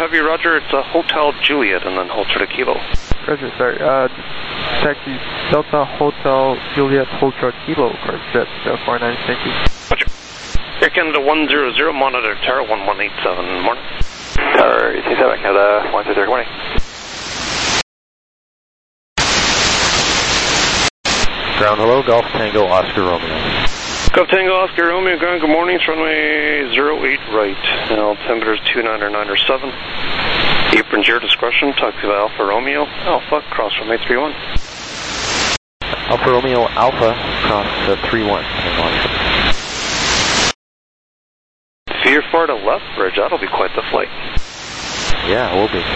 Heavy, roger, it's a Hotel Juliet, and then hold short of Kilo. Roger, sorry, taxi Delta Hotel Juliet, hold short Kilo, jet 49, thank you. Roger. Air Canada 100, monitor Tower 1187, morning. Tower 87, Canada 123, good morning. Ground, hello, Golf Tango Oscar Romeo. Golf Tango Oscar Romeo, ground, good morning, it's runway 08 right, altimeter is 2997. Apron's your discretion, taxi by Alpha Romeo, Alpha, cross runway 31. Alpha Romeo, Alpha, cross 31. If you're far to left, Bridge, that'll be quite the flight. Yeah, it will be.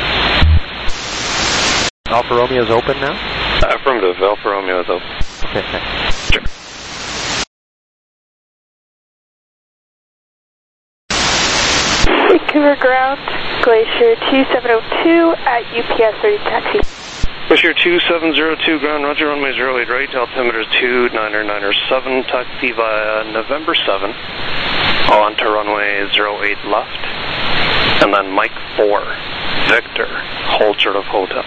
Alpha Romeo is open now? Affirmative, Alpha Romeo is open. Okay, thanks. Sure. Vancouver ground, Glacier 2702 at UPS 30 taxi. Glacier 2702, ground, roger, runway 08 right, altimeter is 2997, taxi via November 7, on to runway 08 left, and then Mike 4, Victor, hold short of Hotel.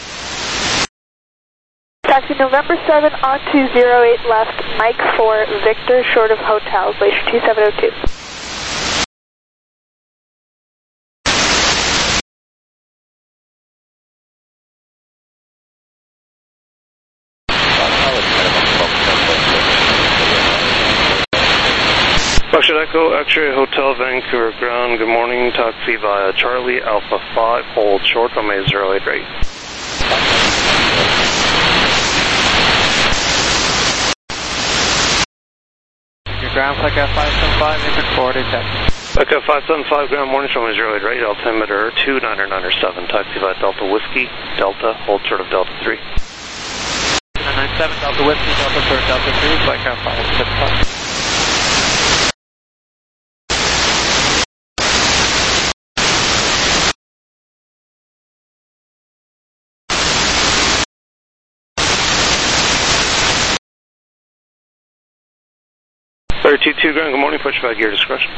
Taxi November 7 onto 08 left, Mike 4, Victor, short of Hotel, Glacier 2702. Foxtrot Echo, X-Ray Hotel, Vancouver ground, good morning, taxi via Charlie, Alpha 5, hold short, runway 08 right. Your ground, flight 575, Input 40, taxi. Flight 575, ground, morning, runway 08 right, altimeter 2997, taxi via Delta Whiskey, Delta, hold short of Delta 3. 997, Delta Whiskey, Delta short of Delta 3, flight 575. Two ground, good morning, pushback, your discretion.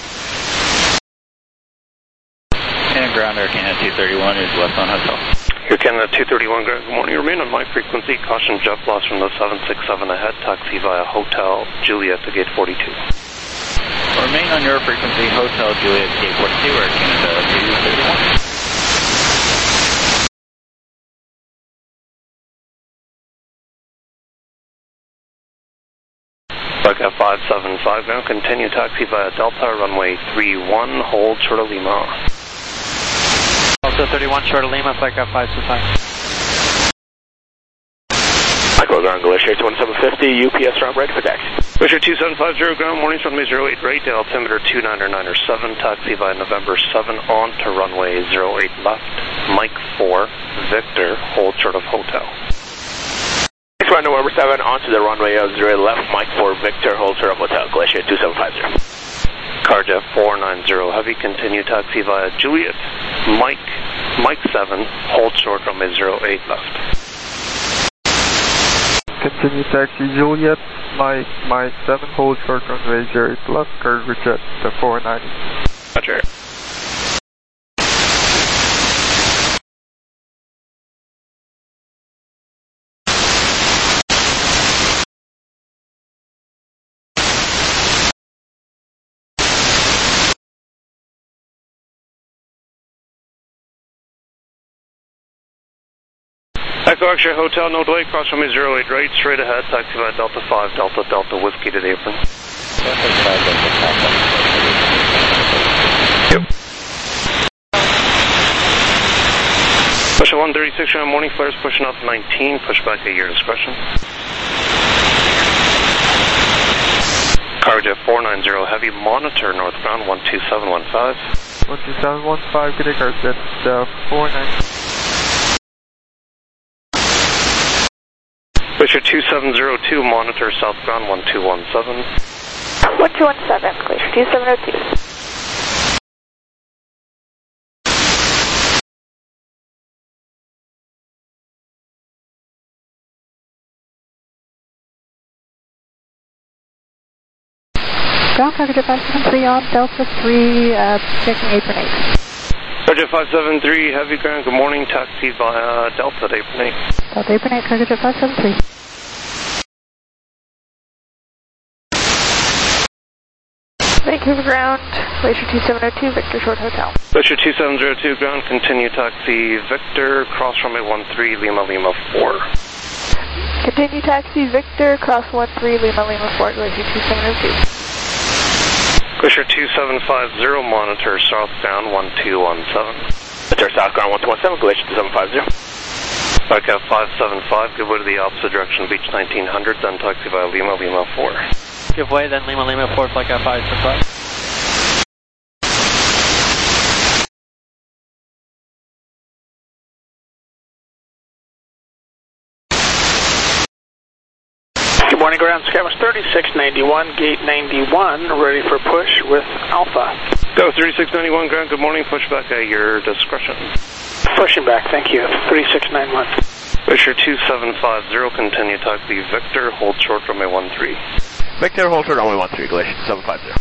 And ground, Air Canada 231 is left on Hotel. Air Canada 231, ground, good morning, remain on my frequency, caution jet loss from the 767 ahead, taxi via Hotel Juliet to gate 42. Remain on your frequency, Hotel Juliet, gate 42, Air Canada 231. Flight 575 now, continue taxi via Delta, runway 31, hold short of Lima. Delta 31, short of Lima, flight 575. Michael, ground, Glacier 2750, UPS round ready for taxi. Glacier 2750, ground, morning, runway 08 right, altimeter 2997, taxi via November 7, on to runway 08 left, Mike 4, Victor, hold short of Hotel. Run November 7 onto the runway 08 left, Mike 4, Victor, hold short of Hotel, Glacier 2750. Carjet 490 heavy, continue taxi via Juliet, Mike 7, hold short runway 08 left. Continue taxi Juliet, Mike 7, hold short runway 08 left, Carjet 490. Roger. Echo X-Ray Hotel, no delay, cross runway 08 right, straight ahead, taxi via Delta 5, Delta Whiskey to the apron. Yep. Push 136 around morning, flares pushing up 19, push back at your discretion. Carjet 490 heavy, monitor northbound 12715. 12715, good day, Carjet 490. Glacier 2702, monitor southbound 1217. 1217, Glacier 2702. Ground Cargo 573 on Delta 3, checking apron 8. Cargo 573, heavy ground, good morning, taxi via Delta, Apron 8. Delta Apron 8, Cargo 573. Vancouver ground, Glacier 2702, Victor Short Hotel. Glacier 2702 ground, continue taxi Victor, cross runway 13, Lima Lima 4. Continue taxi Victor, cross 13, Lima Lima 4, Glacier 2702. Glacier 2750, monitor southbound 1217. Monitor southbound 1217, Glacier 2750. Bobcat 575, give way to the opposite direction, Beach 1900, then taxi via Lima Lima 4. Give way, then Lima Lima 4, flight 575. Good morning, ground Skymas 3691, gate 91, ready for push with Alpha. Go 3691 ground, good morning, push back at your discretion. Pushing back, thank you, 3691. Glacier 2750, continue taxi Victor, hold short runway 13. Victor, hold short runway 13, Glacier 2750.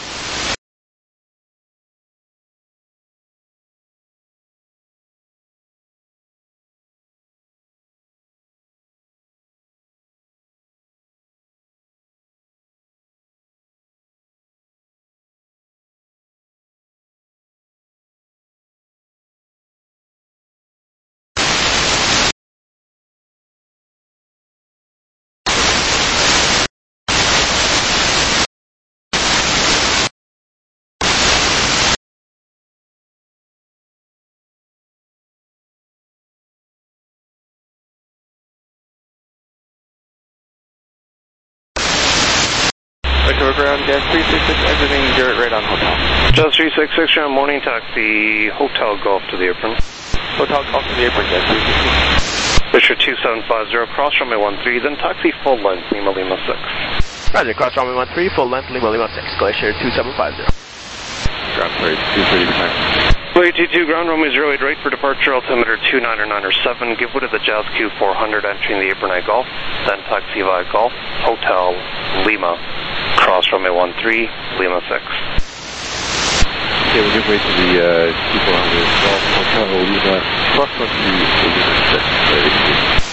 Vancouver ground, Jazz 366, exiting Garrett right on hotel. Jazz 366, ground, morning taxi, Hotel Golf to the apron. Hotel Golf to the apron, Jazz 366. Glacier 2750, cross runway 13, then taxi full length, Lima Lima 6. Roger, cross runway 13, full length, Lima Lima 6, Glacier 2750. Ground 230%. Glacier 22, ground runway 08 right for departure, altimeter 2997, give way to the Jazz Q400, entering the apron at Golf, then taxi via Golf, Hotel, Lima, cross runway 13, Lima 6. Okay, we'll give way to the Q400 Golf Hotel Lima, cross 13, Lima 6.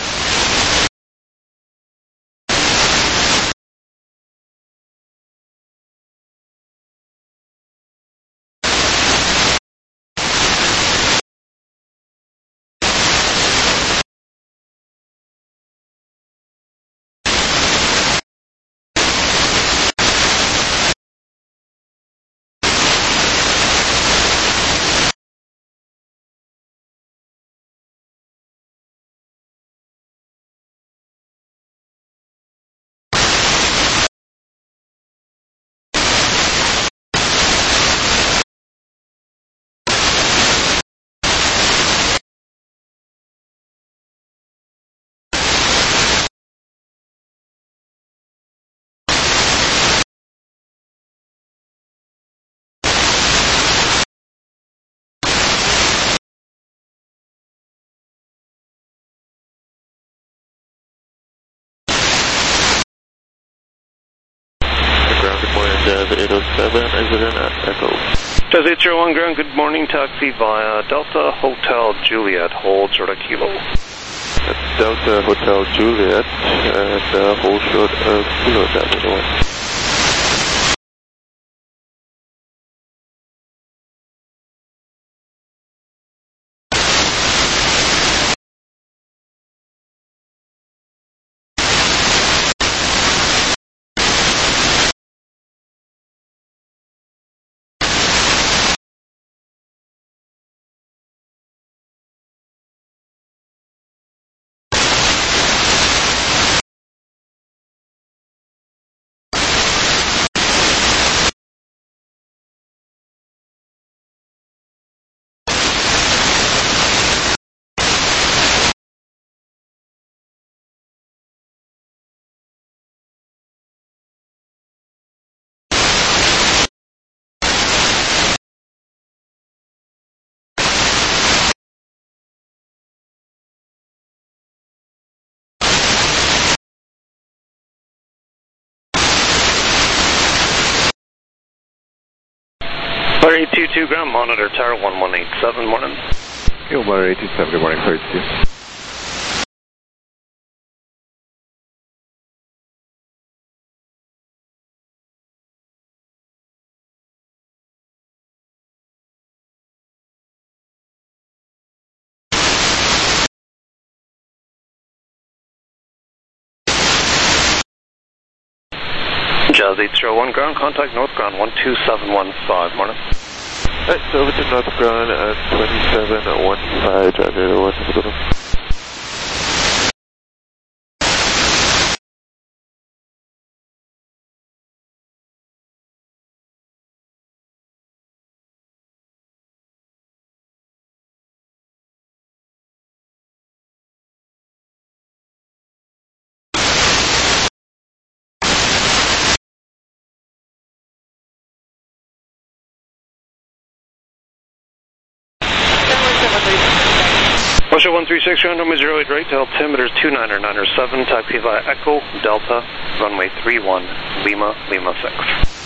Jazz 807, exit at Echo. Jazz 801 ground, good morning, taxi via Delta Hotel Juliet, hold short of Kilo. Delta Hotel Juliet, and hold short of Kilo, Jazz 801. 222 ground, monitor tower 1187, morning. Yo, monitor 827, good morning, clear to you. Jazz 801 ground, contact north ground 12715, morning. Alright, so over to north ground at 2715, drive 801, let's go. Russia 136, ground runway 08 right, altimeter 29907, taxi via Echo, Delta, runway 31, Lima, Lima 6.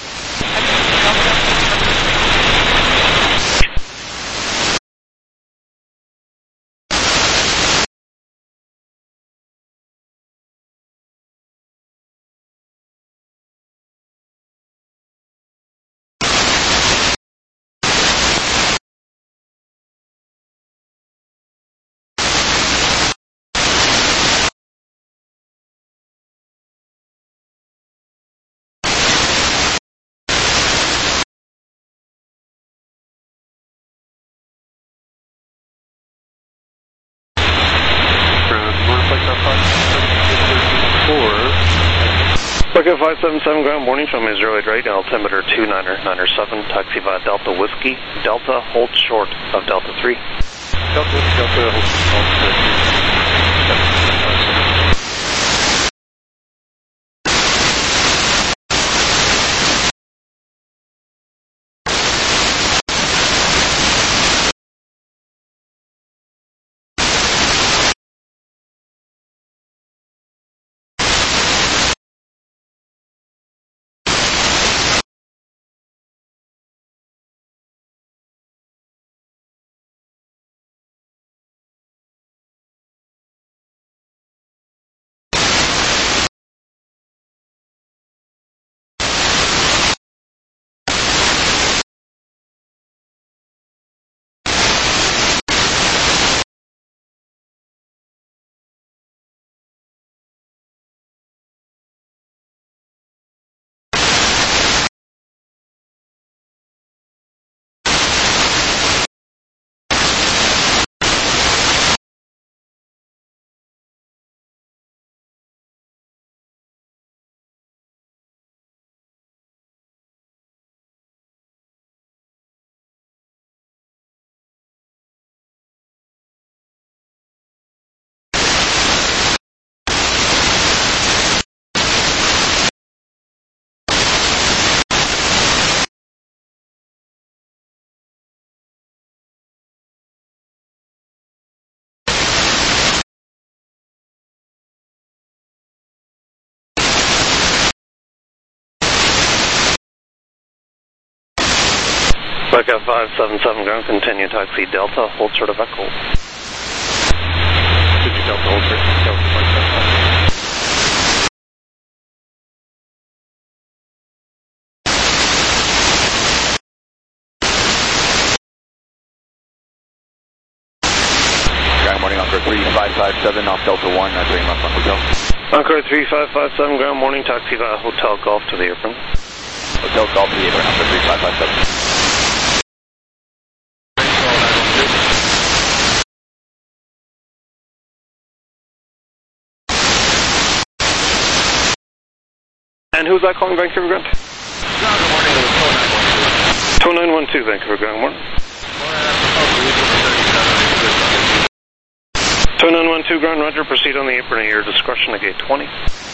Bucket 577 ground, morning, runway 08 right, altimeter 29907, taxi via Delta Whiskey, Delta, hold short of Delta 3. Delta, hold Bucket 577 ground, continue taxi Delta, hold short of Echo. Continue Delta, hold short of Delta 577. Ground morning, Encore 3557 off Delta 1, turning left on hotel. Encore 3557 ground, morning, taxi via Hotel Golf to the apron. Hotel Golf to the apron, Encore 3557. And who's that calling Vancouver ground? Good morning, it was 2912 Vancouver ground, morning. 2912 ground, roger, proceed on the apron at your discretion to gate 20.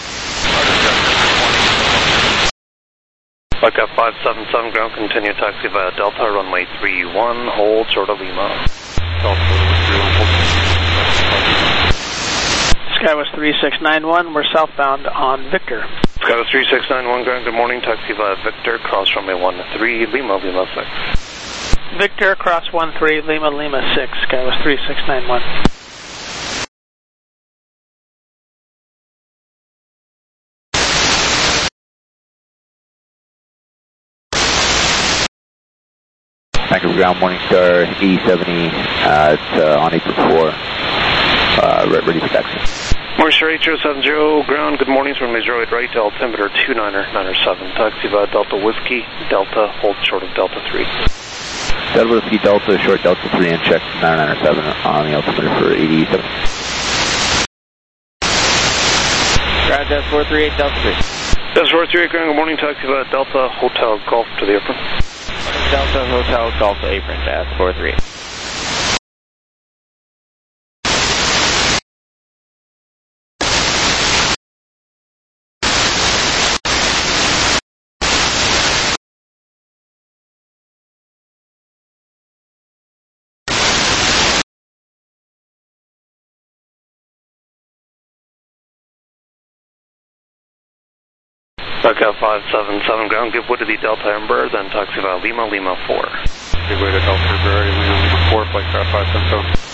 Bucket 577 ground, continue taxi via Delta, runway 31, hold short of Lima. Skywest 3691, we're southbound on Victor. Skywest 3691 ground, good morning, taxi via Victor, cross runway 13, Lima, Lima 6. Victor, cross 13, Lima, Lima 6, sky was 3691. Vancouver ground, Morningstar 8070, it's on April 4, ready for taxi. Morningstar 8070, ground, good morning, from 08 right, altimeter 2997, taxi via Delta Whiskey, Delta, hold short of Delta 3. Delta Whiskey, Delta, short Delta 3, and check 997 on the altimeter for 8070. Ground, Delta 438, Delta 3. Delta 438, ground, good morning, taxi via Delta, Hotel Golf to the apron. Delta Hotel Golf Apron, Delta 43. Buckout 577, ground, give way to the Delta Ember, then taxi via Lima, Lima 4. Give way to Delta Ember, Lima, Lima 4, flight craft 577.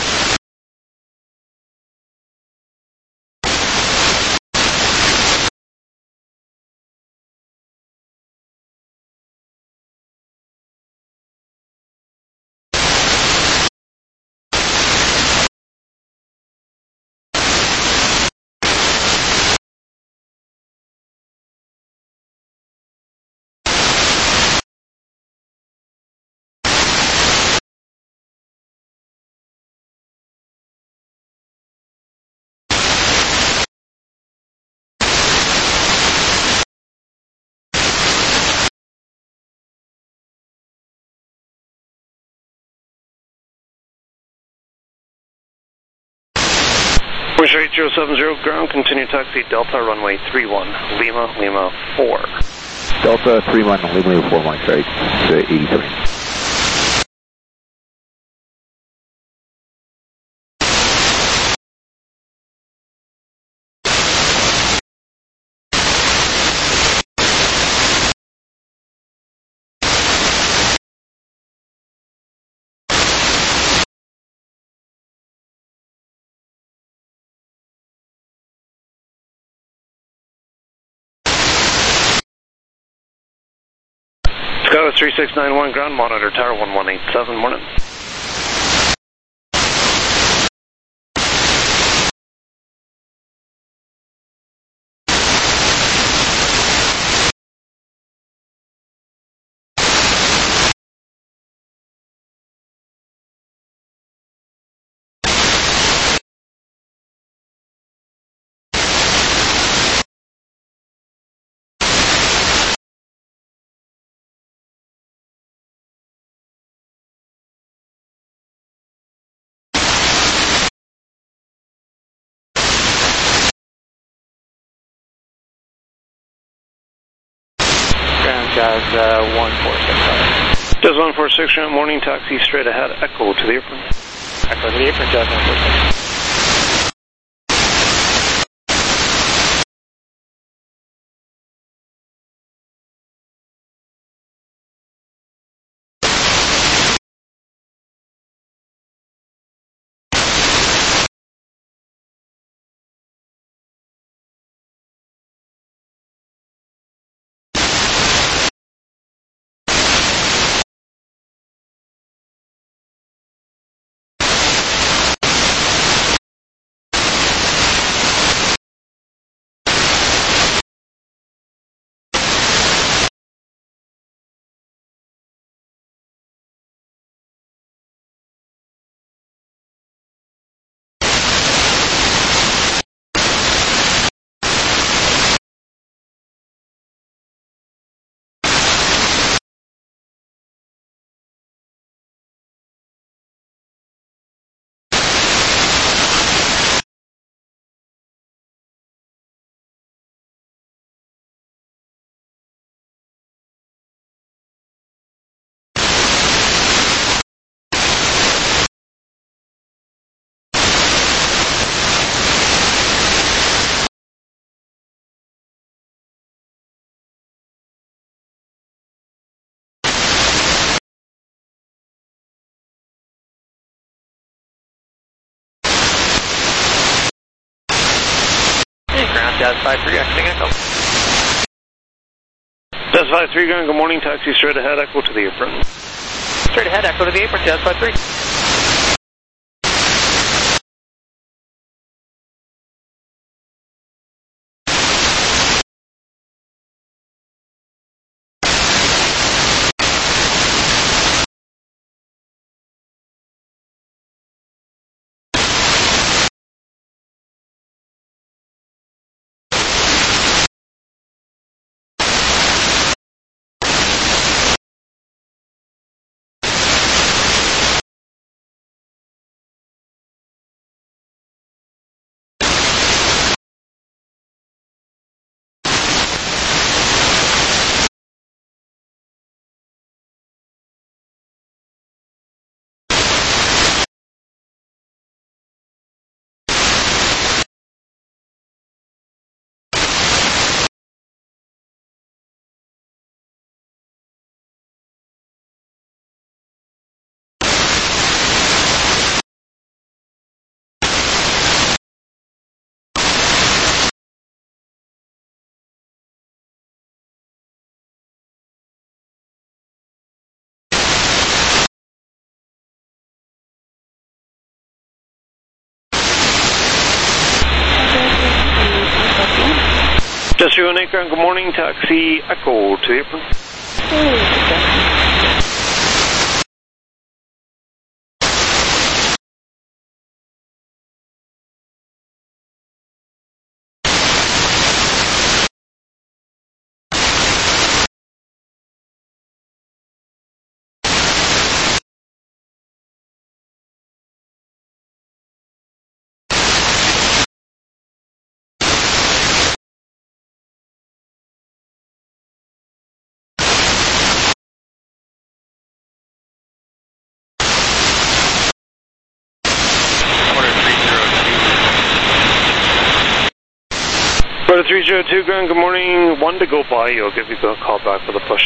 Morningstar 8070, ground, continue taxi Delta, runway 31, Lima, Lima 4. Delta 31, Lima, Lima 4, Morningstar 8070. Skywas 3691, ground, monitor tower 1187, morning. Jazz 146. Jazz 146, ground, morning, taxi straight ahead, Echo to the apron. Echo to the apron, Jazz 146. ground, Jazz 53, exiting Echo. Jazz 53, ground, good morning, taxi straight ahead, Echo to the apron. Straight ahead, Echo to the apron, Jazz 53. Jazz 318, ground, good morning, taxi Echo to the apron. Go to 302, ground, good morning, 1 to go by, I'll give you a call back for the push.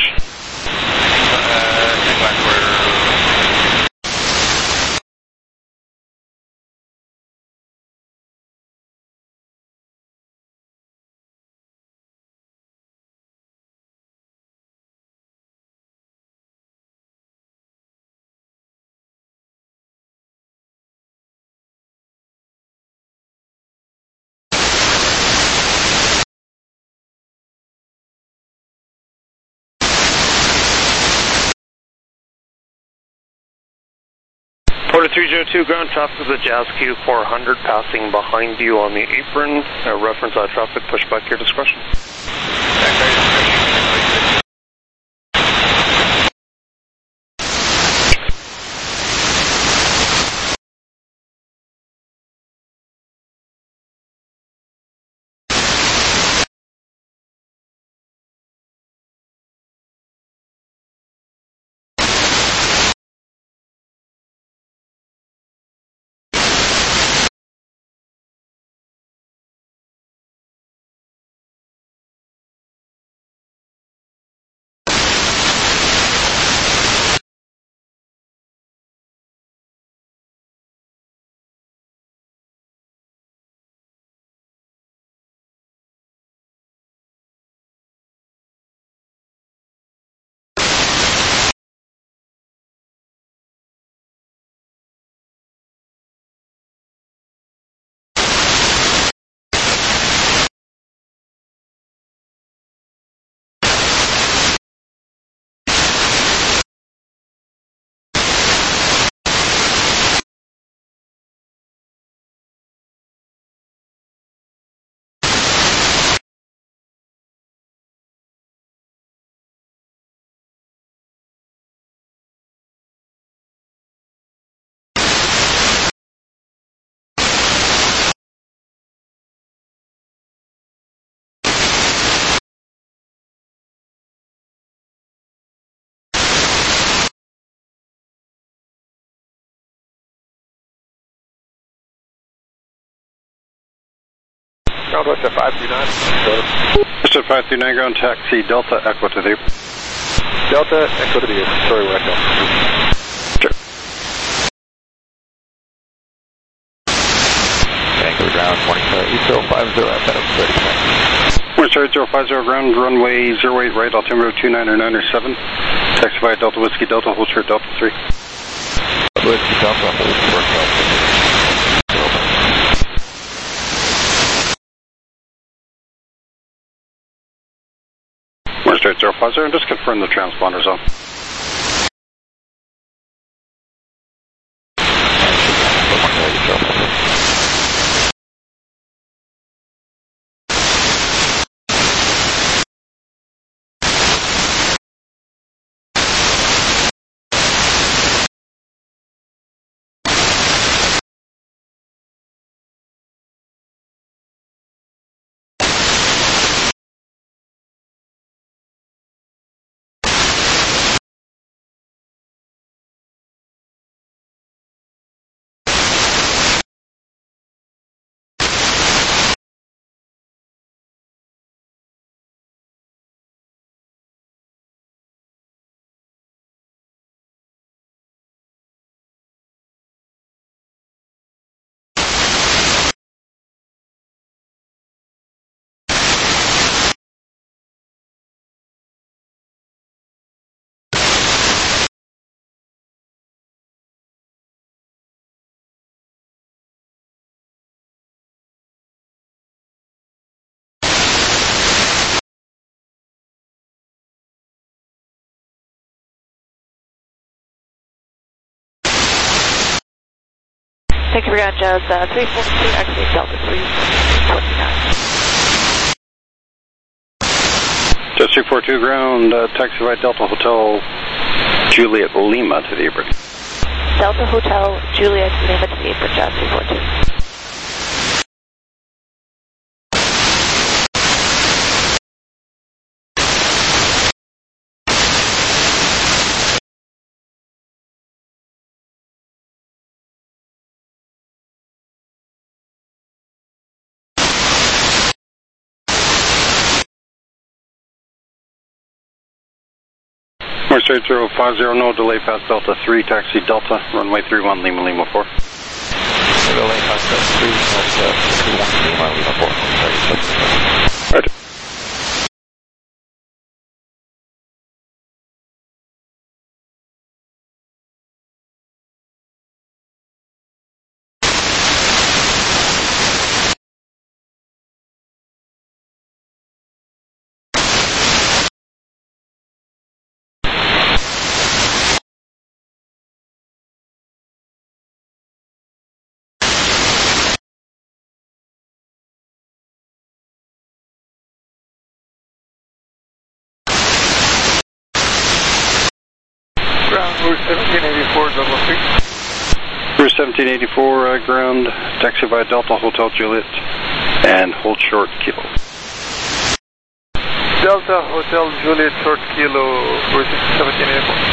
Porter 302, ground, traffic of the Jazz Q400 passing behind you on the apron. Reference traffic, push back your discretion. Ground Western 539. Western 539, ground taxi Delta Echo to the Delta Echo to the sorry, we're Echo. Vancouver ground. ground, Morningstar 8050 at FedEx 30. Morningstar 8050 ground, runway 08 right, altimeter 29907. Taxi via Delta Whiskey Delta, hold short Delta 3. Whiskey Delta, hold short Delta 3. Morningstar 8050, and just confirm the transponder zone. Thank you for ground, Jazz 342, exit Delta 329. Just 342 ground, taxi via Delta Hotel Juliet Lima to the apron. Delta Hotel Juliet Lima to the apron, Jazz 342. Morningstar 8050, no delay past Delta 3, taxi Delta, runway 31 Lima Lima 4. Delay past Delta 3, Delta 31 Lima Lima 4. Roger. Ground, Route 1784, Delta 3. Route 1784 ground, taxi via Delta Hotel Juliet, and hold short Kilo. Delta Hotel Juliet short Kilo, Route 1784.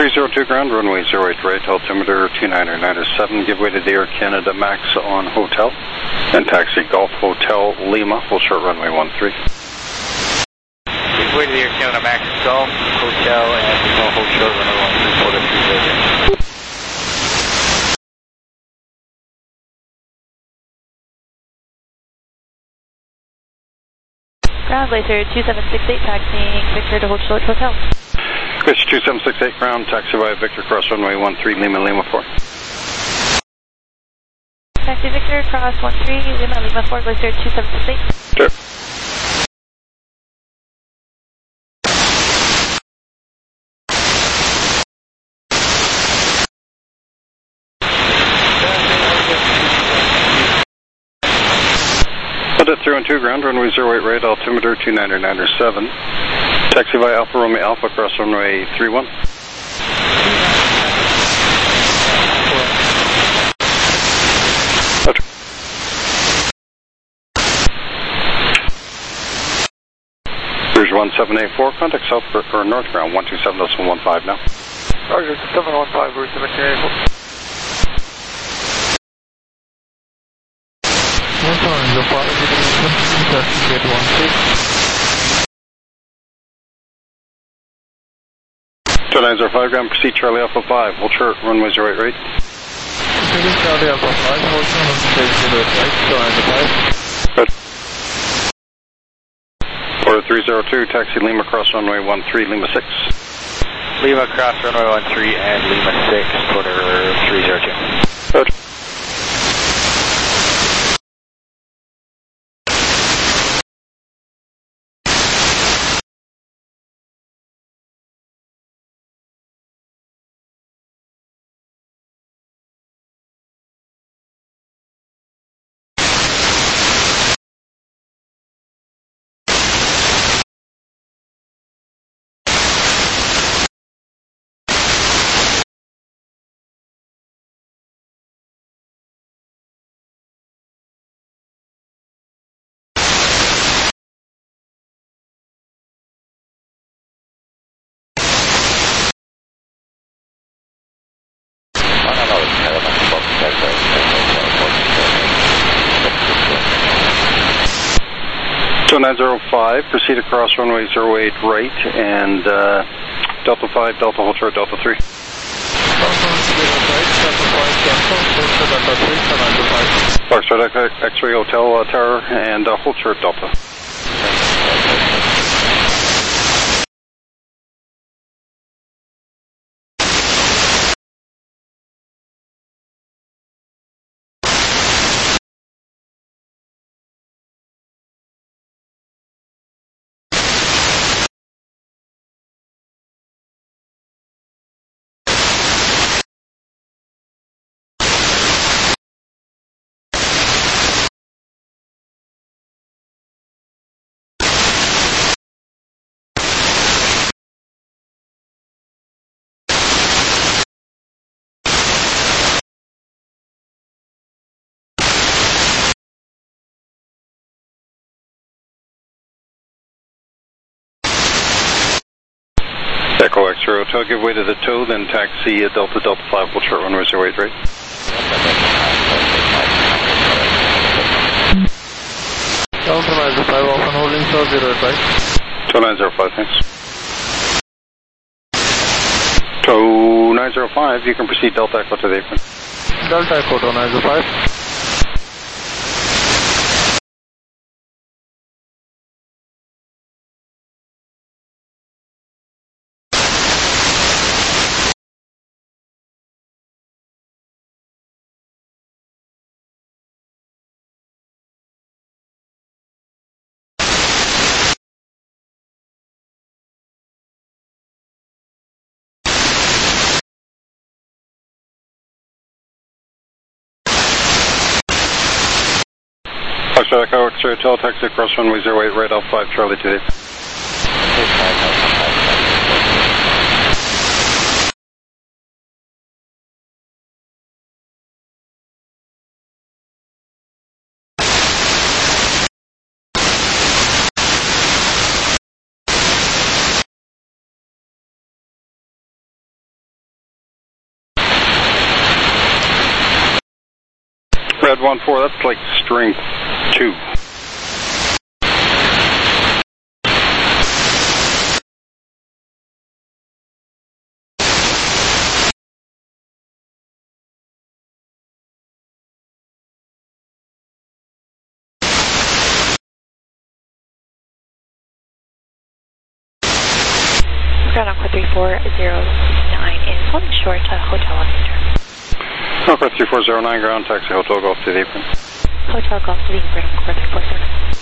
302 ground, runway 08 right, altimeter 29907, give way to the Air Canada Max on Hotel, and taxi Golf Hotel Lima, full short runway 13. Give way to the Air Canada Max Golf Hotel and Lima, full short runway 13, 4-3. Ground Glacier 2768, taxiing Victor to hold short Hotel. Glacier 2768 ground, taxi via Victor, cross runway 13, Lima, Lima 4. Taxi Victor, cross 13, Lima, Lima 4, Glacier 2768. Sure. At 312 ground, runway 08 right, altimeter 29907. Taxi via Alpha Romeo Alpha, cross runway 31. Here's 1784, contact south or north ground, 127.15 now. Roger, 715, we're 1784. Two 905 ground, proceed Charlie Alpha 5, hold short, runway 08 right. Proceeding Charlie Alpha 5, hold short, runway 08 right, Two 905. Good. Order 302, taxi Lima, cross runway 13, Lima 6. Lima, cross runway 13 and Lima 6, quarter 302. Good. So 905, proceed across runway 08 right, and Delta 5, Delta hold short, Delta 3. Foxtrot X-ray Hotel Tower, and hold short, Delta. Echo X-ray Hotel, give way to the toe, then taxi Delta 5, hold short runway 08 right. Delta 905, off and holding, so 08 right. Toe 905, thanks. Toe 905, you can proceed Delta Echo to the apron. Delta Echo, toe 905. Foxtrot Echo X-ray Hotel, taxi across runway 08 right, Alpha 5 Charlie to the apron. Red 1-4, that's like strength 2. Ground Aqua 3409 is holding short to Hotel on Victor. Aqua 3409, ground taxi Hotel Golf to the apron. Hotel Golf to the apron, Aqua 3409.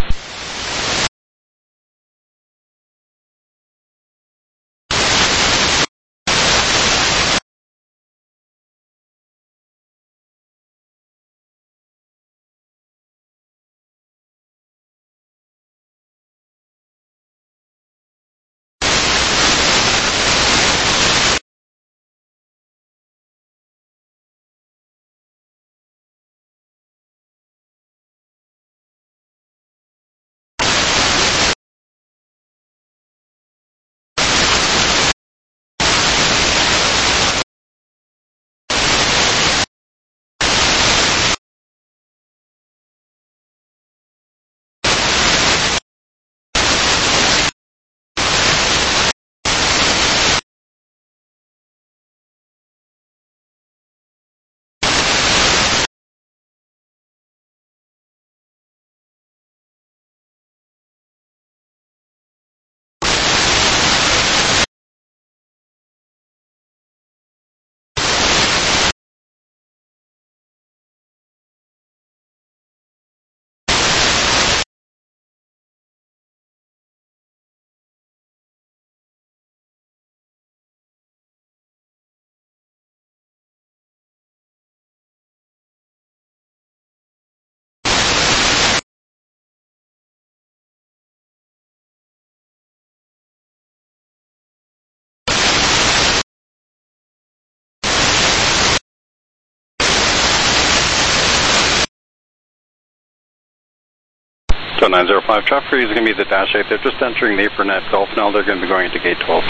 So 905 traffic is going to be the dash 8. They're just entering the apron at Golf now. They're going to be going into gate 12.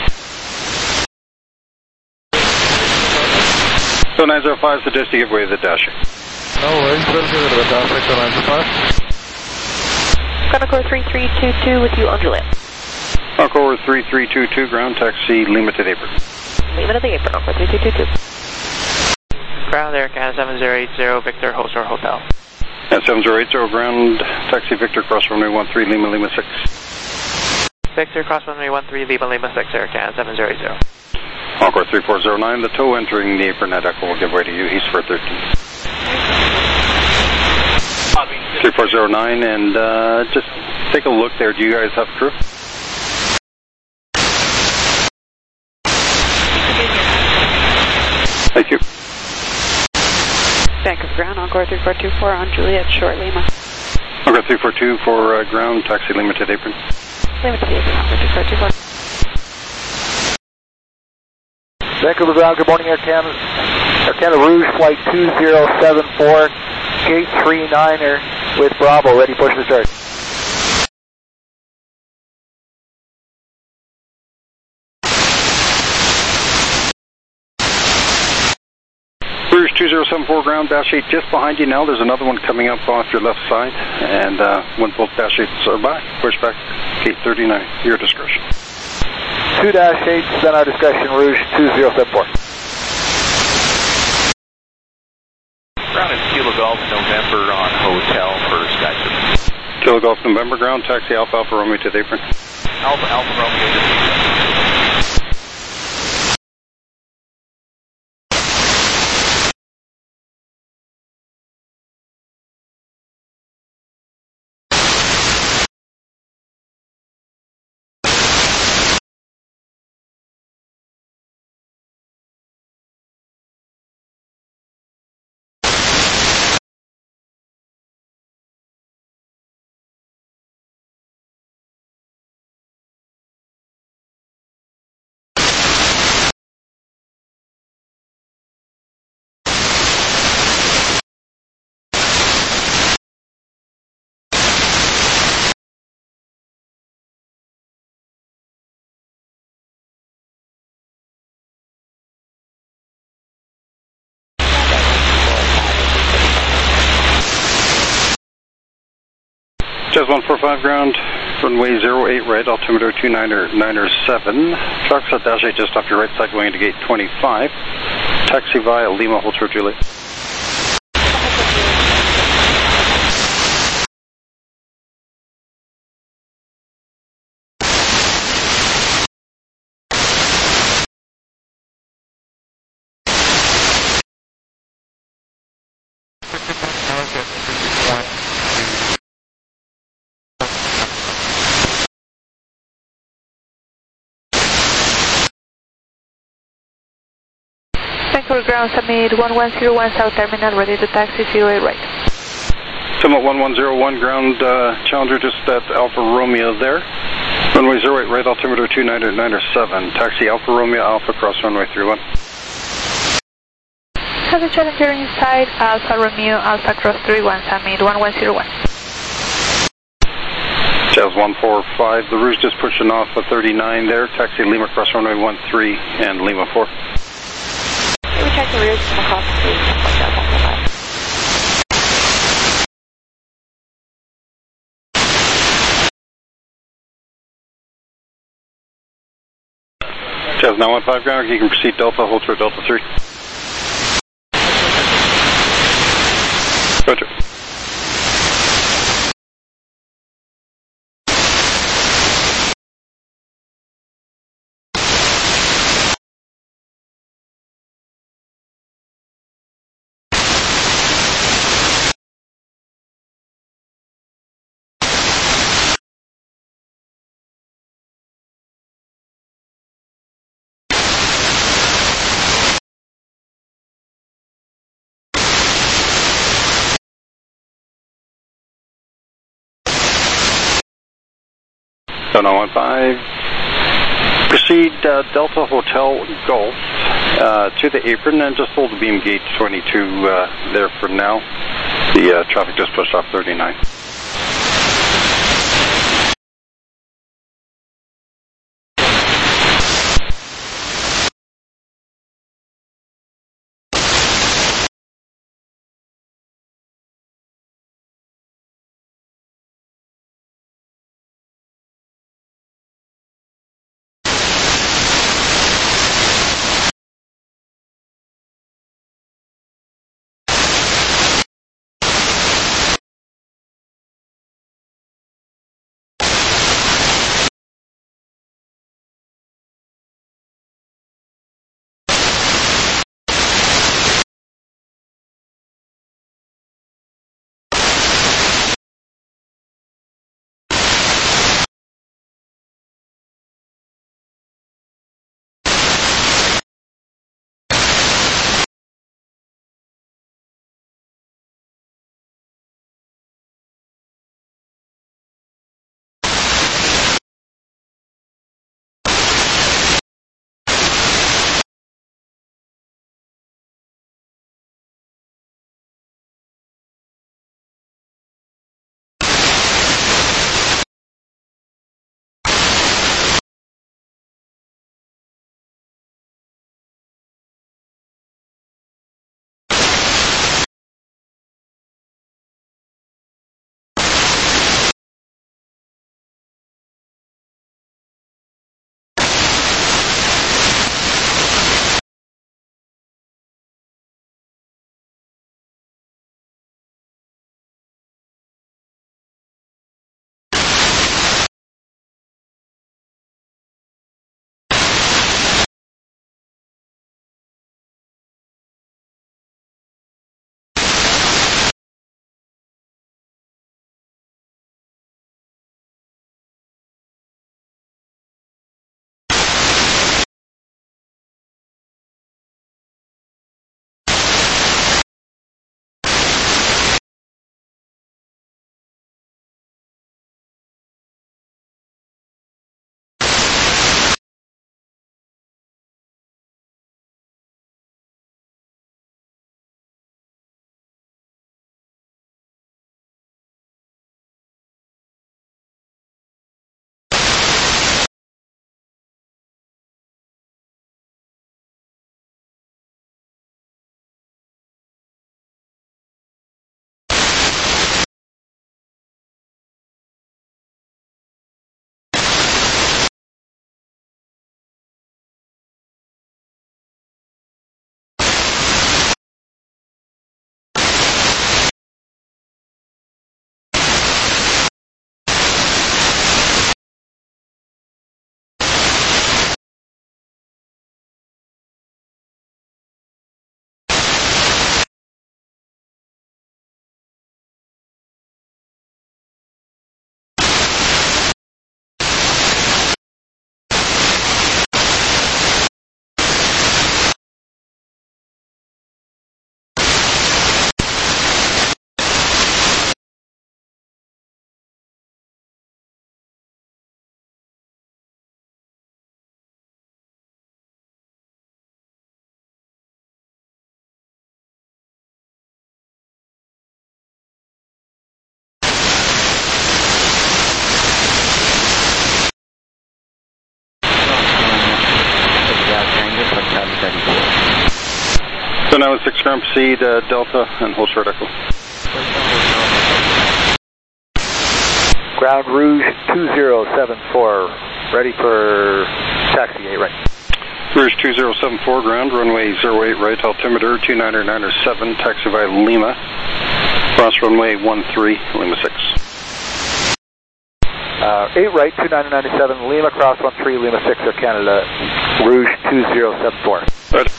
So 905 suggests you give way to the dash 8. No worries, we'll give it to the dash 8 to 905. Ground Aqua 3322 with you on Juliet. Encore 3322, ground taxi Lima to the apron. Lima to the apron, Aqua 3322. Ground Air Canada 7080 Victor Hotel Hotel. At 7080, ground taxi Victor cross runway 13 Lima Lima 6. Victor cross runway 13 Lima Lima 6 Air Canada 7080. Encore 3409, the tow entering the apron at Echo will give way to you, east for 13. 3409, and just take a look there. Do you guys have crew? Thank you. Back of ground, Encore 3424 on Juliet, short Lima. Encore 342 for ground, taxi Lima to the apron. Lima to the apron, Encore 3424. Vancouver ground, good morning, Air Canada. Air Canada Rouge, flight 2074, gate 39er with Bravo, ready, push the start. Rouge 2074 ground, dash 8 just behind you now. There's another one coming up off your left side. And when both dash 8s are back, push back, gate 39, your discretion. 2 dash 8s, then our discussion, Rouge 2074. Ground is Kilo Golf November on Hotel for Skype. Kilo Golf November, ground taxi Alpha Alpha Romeo to the apron. Alpha Alpha Romeo to the apron. Jazz 145 ground, runway 08 right, altimeter 299er7. Trucks at dash 8 just off your right side going into gate 25. Taxi via Lima, hold short Juliet. Vancouver ground, submit 1101 South Terminal, ready to taxi 08 right. Summit 1101 ground, Challenger just at Alpha Romeo there. Runway 08 right, altimeter 299er7. Taxi Alpha Romeo Alpha, cross runway 31. Has a Challenger inside, Alpha Romeo Alpha cross 31, submit 1101. Jazz 145, the Rouge just pushing off a 39 there. Taxi Lima, cross runway 13 and Lima 4. We check the Rouge from across the street, Jazz 145. Jazz 915 ground, you can proceed Delta, hold short Delta 3. Roger. So 915. Proceed Delta Hotel Golf to the apron and just hold the beam gate 22 there for now. The traffic just pushed off 39. 916 ground, proceed Delta and hold short echo. Ground Rouge 2074, ready for taxi 8 right. Rouge 2074 ground, runway 08 right, altimeter 29907, taxi via Lima, cross runway 13, Lima 6. 8 right, 29997, Lima, cross 13, Lima 6, Air Canada, Rouge 2074. Right.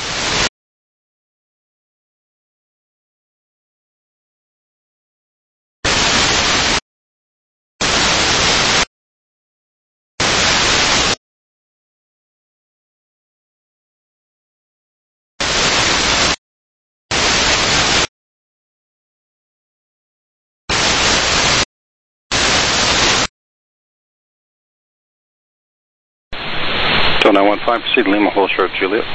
So 915, proceed Lima, hold short Juliet.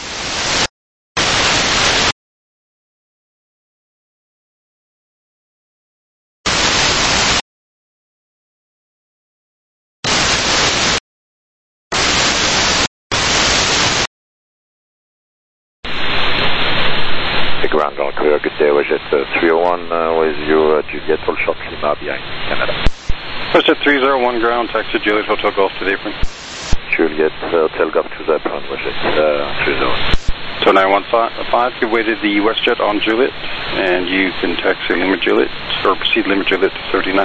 Ground all clear, good day, WestJet 301 with you, Juliet, hold short Lima behind Canada. WestJet 301 ground, taxi Juliet, Hotel Golf to the apron. Juliet, Hotel Golf to the apron, WestJet 301. So 915, give way to the WestJet on Juliet, and you can taxi Lima Juliet, or proceed Lima Juliet to 39.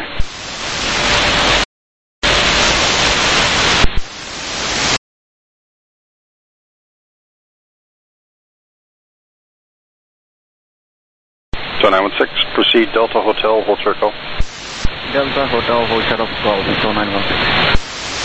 So 916, proceed Delta Hotel, hold short call. Delta Hotel, hold short of call, so 916.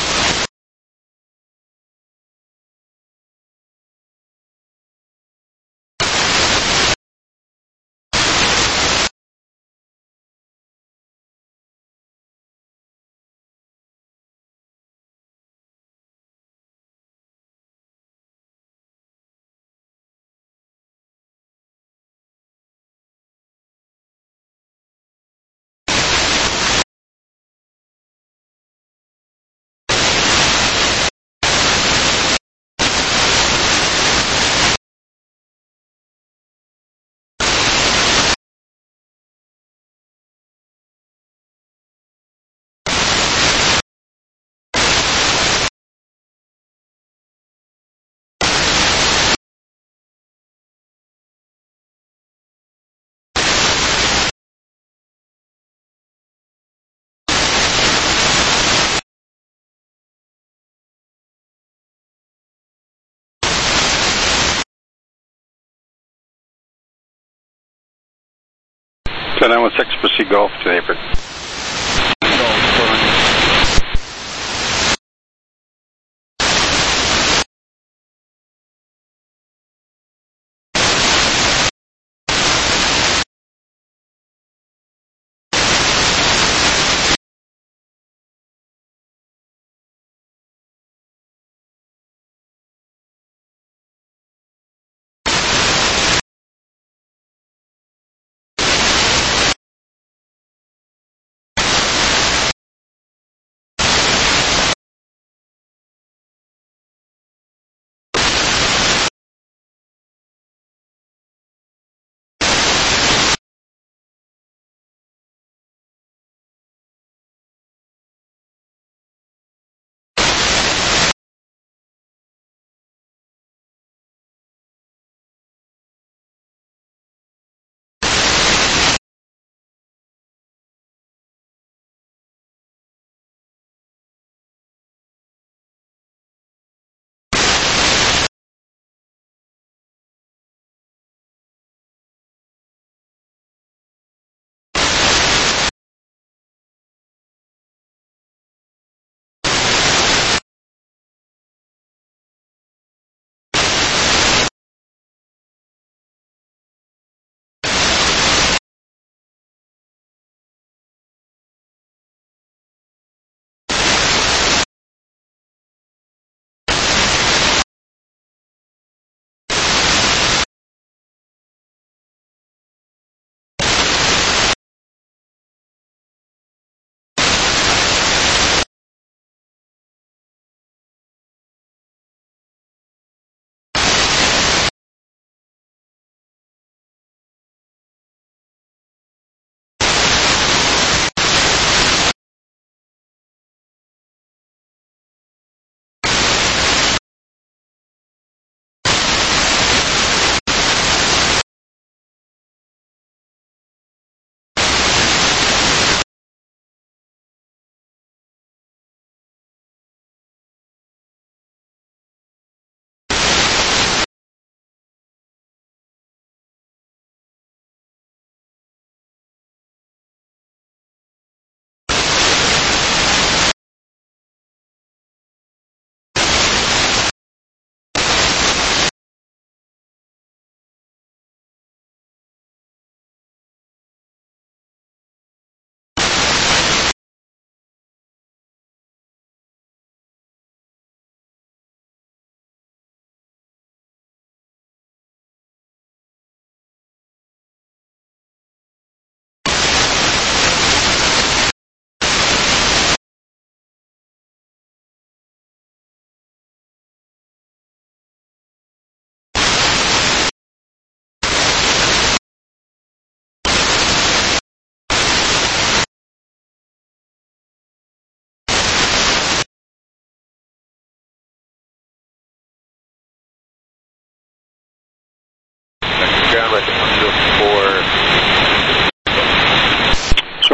So 916, proceed Golf to the apron.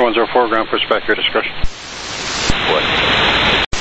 0104, ground push back your discretion. What?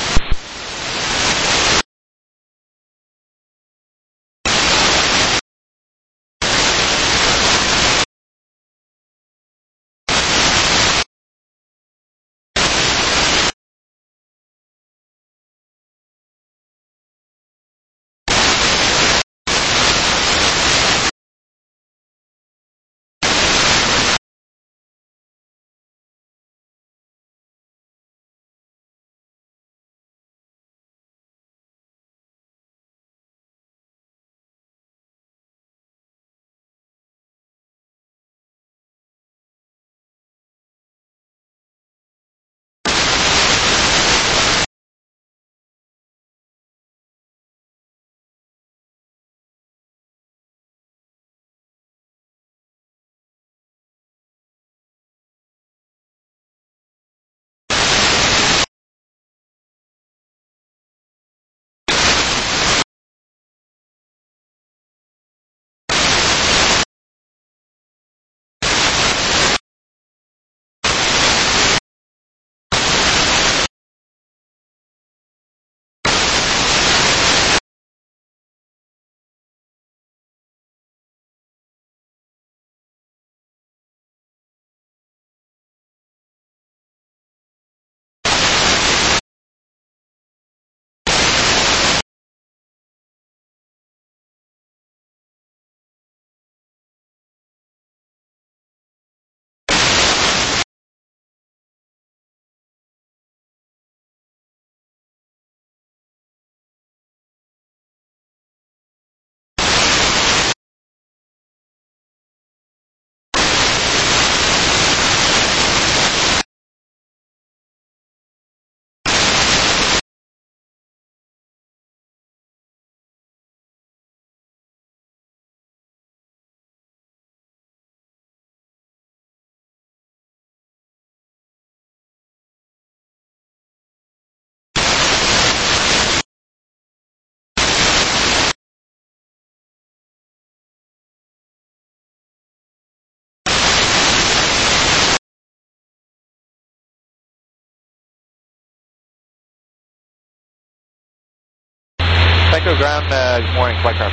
Echo ground, good morning, flight car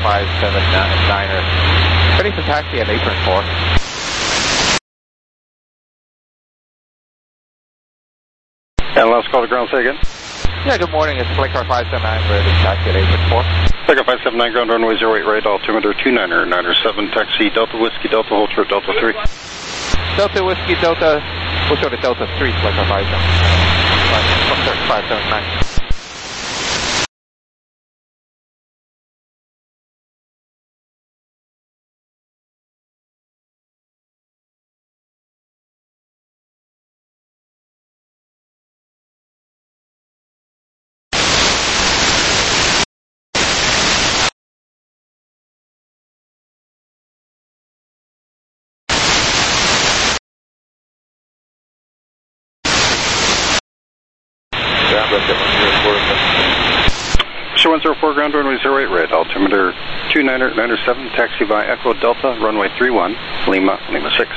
579er. Ready for taxi at apron 4. And last call to ground, say again. Yeah, good morning, it's flight car 579, ready for taxi at apron 4. Flight car 579, ground runway 08 right, altimeter 29er97, taxi Delta Whiskey, Delta hold short, Delta 3. Delta Whiskey, Delta, we'll show to Delta 3, flight car 579. Sure 104, ground runway 08 red, altimeter 2997, taxi by Echo Delta, runway 31, Lima 6.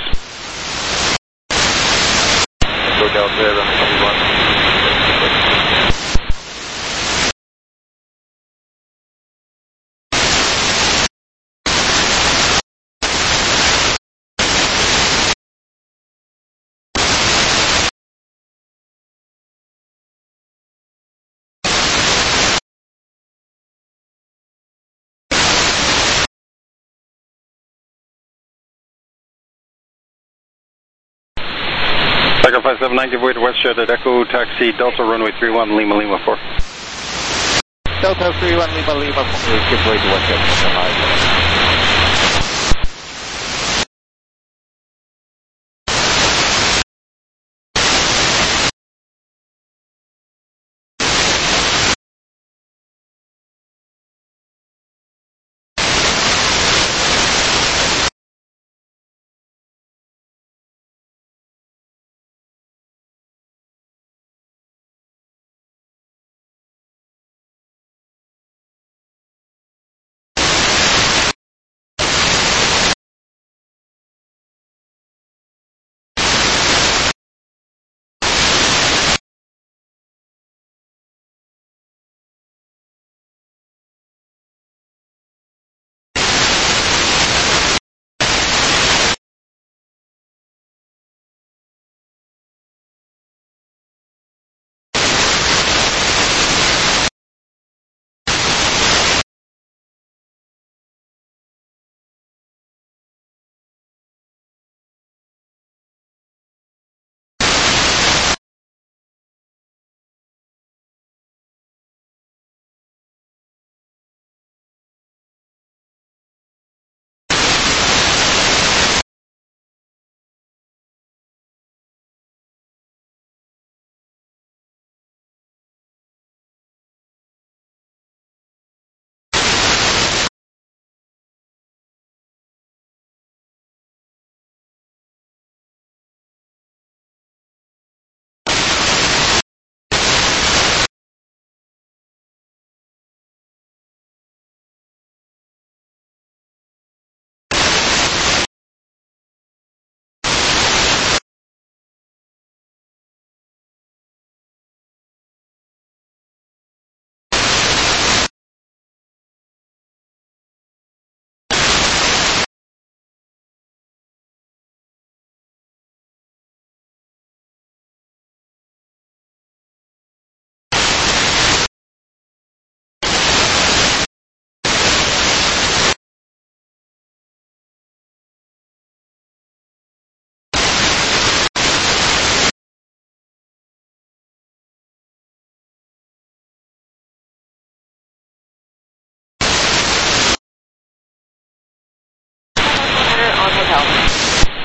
Echo Delta, runway 31. Echo 579, give way to Westjet at Echo Taxi Delta, runway 31, Lima 4. Delta 31, Lima 4, give way to Westjet.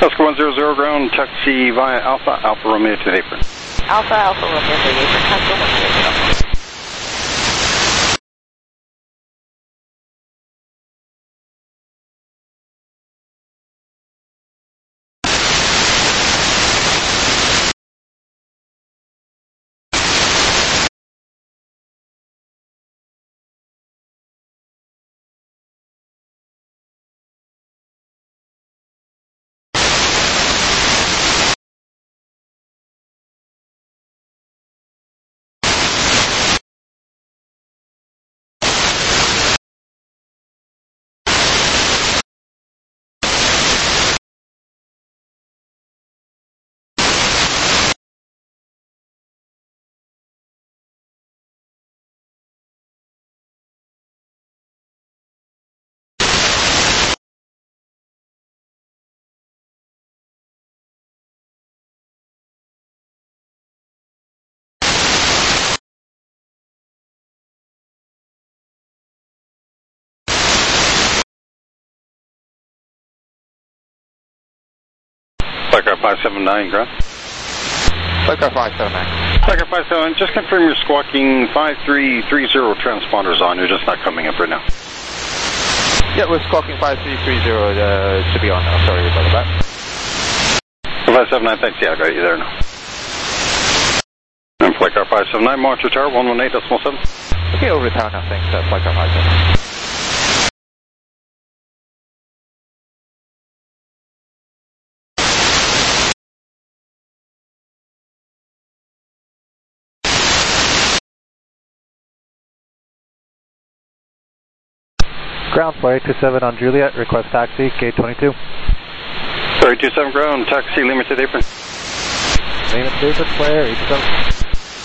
Oscar 100 ground, taxi via Alpha, Alpha Romeo to the apron. Alpha, Alpha Romeo to the apron, Tango 100. Flight car 579 ground. Flight car 579. Flight car 579, just confirm you're squawking 5330 transponders on. You're just not coming up right now. Yeah, we're squawking 5330 to be on now. Sorry about that. 579, thanks. Yeah, I got you there now. And flight car 579, monitor tower 118.7. Okay, over the tower now, thanks. Flight car 579. Ground Flyer 27 on Juliet, request taxi, gate 22. Sorry, 27 ground, taxi, limited apron. Limited apron, Flyer 87.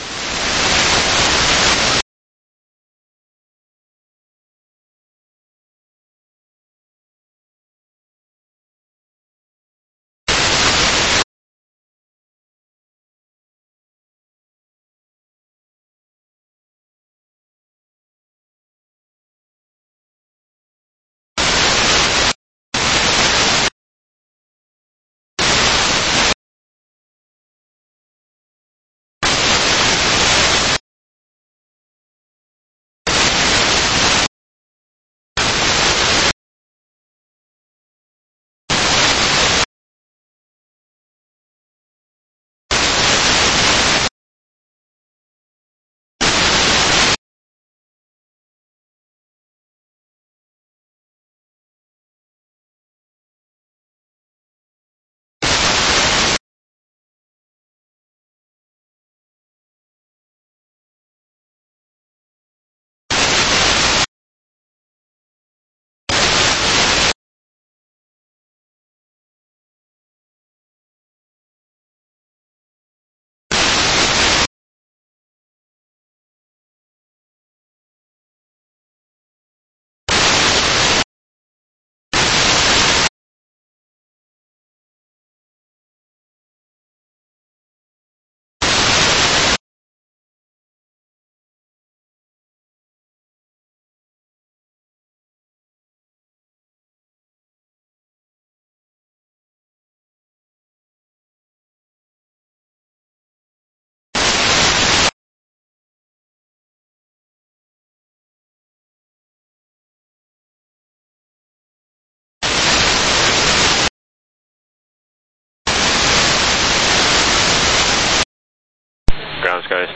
Ground Skies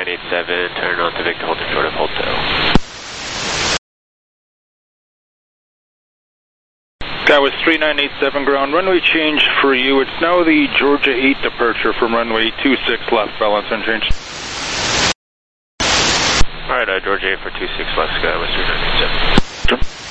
3987, turn on to Victor Hotel short of Hotel. That was 3987 ground, runway change for you. It's now the Georgia 8 departure from runway 26 left, balance unchanged. Alright, Georgia 8 for 26 left, Sky was 3987. Sure.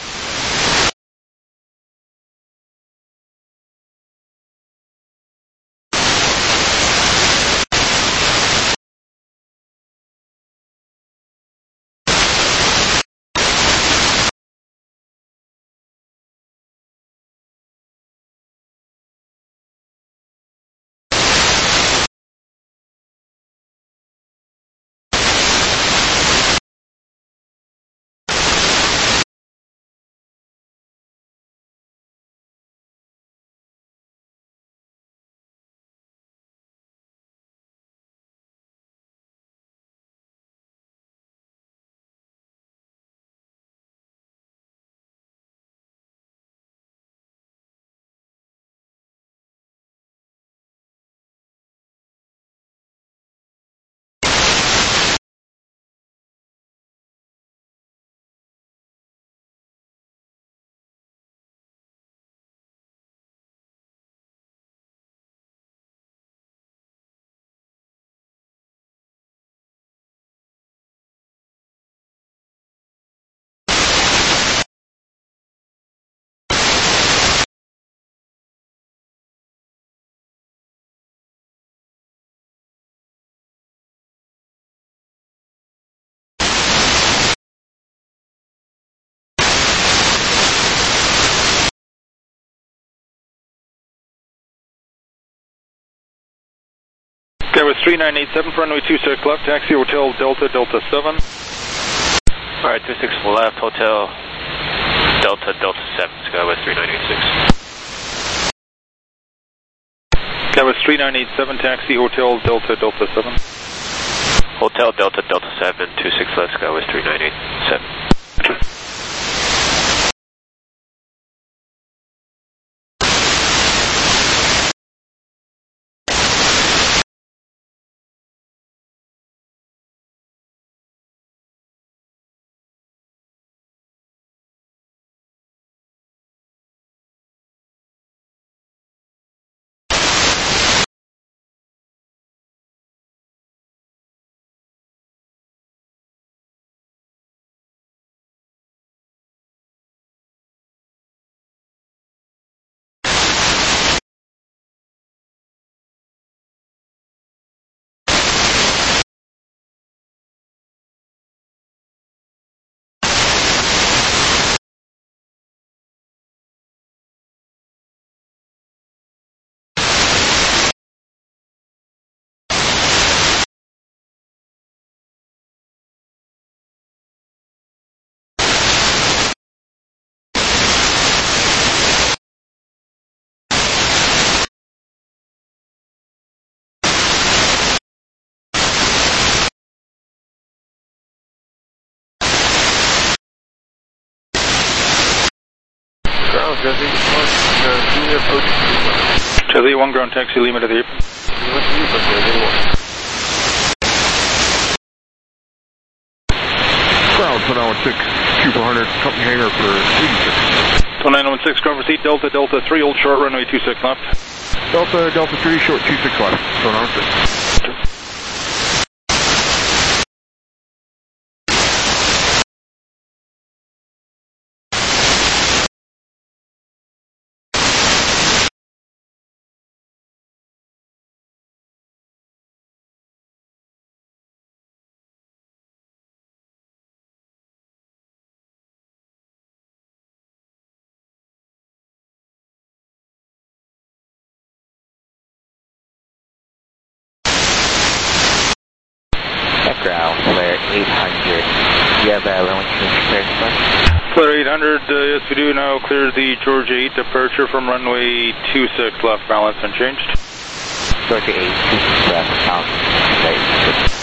Okay, with 3987 for runway 26 left, taxi Hotel Delta, Delta 7. Alright, 26 left, Hotel Delta, Delta 7, Skywest 3986. Okay, with 3987, taxi Hotel Delta, Delta 7. Hotel Delta, Delta 7, 26 left, Skywest 3987. Jesse 1, Julia approach. Jesse 1, ground taxi Lima to the apron. Ground 2916, Q400, company hangar for 86. 2916, ground proceed, Delta, Delta 3, hold short, runway 26 left. Delta, Delta 3, short 26 left, 2916. Flare 800, yes we do now clear the Georgia 8 departure from runway 26 left, balance unchanged. Georgia 8, 26 left, balance unchanged.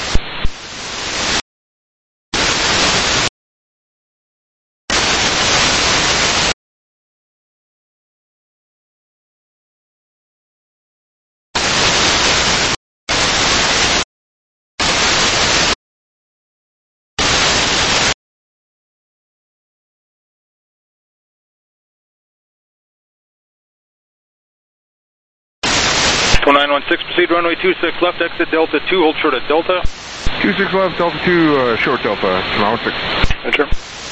2916, proceed runway 26 left, exit Delta 2, hold short at Delta. 26 left, Delta 2, short Delta, 2916. Enter.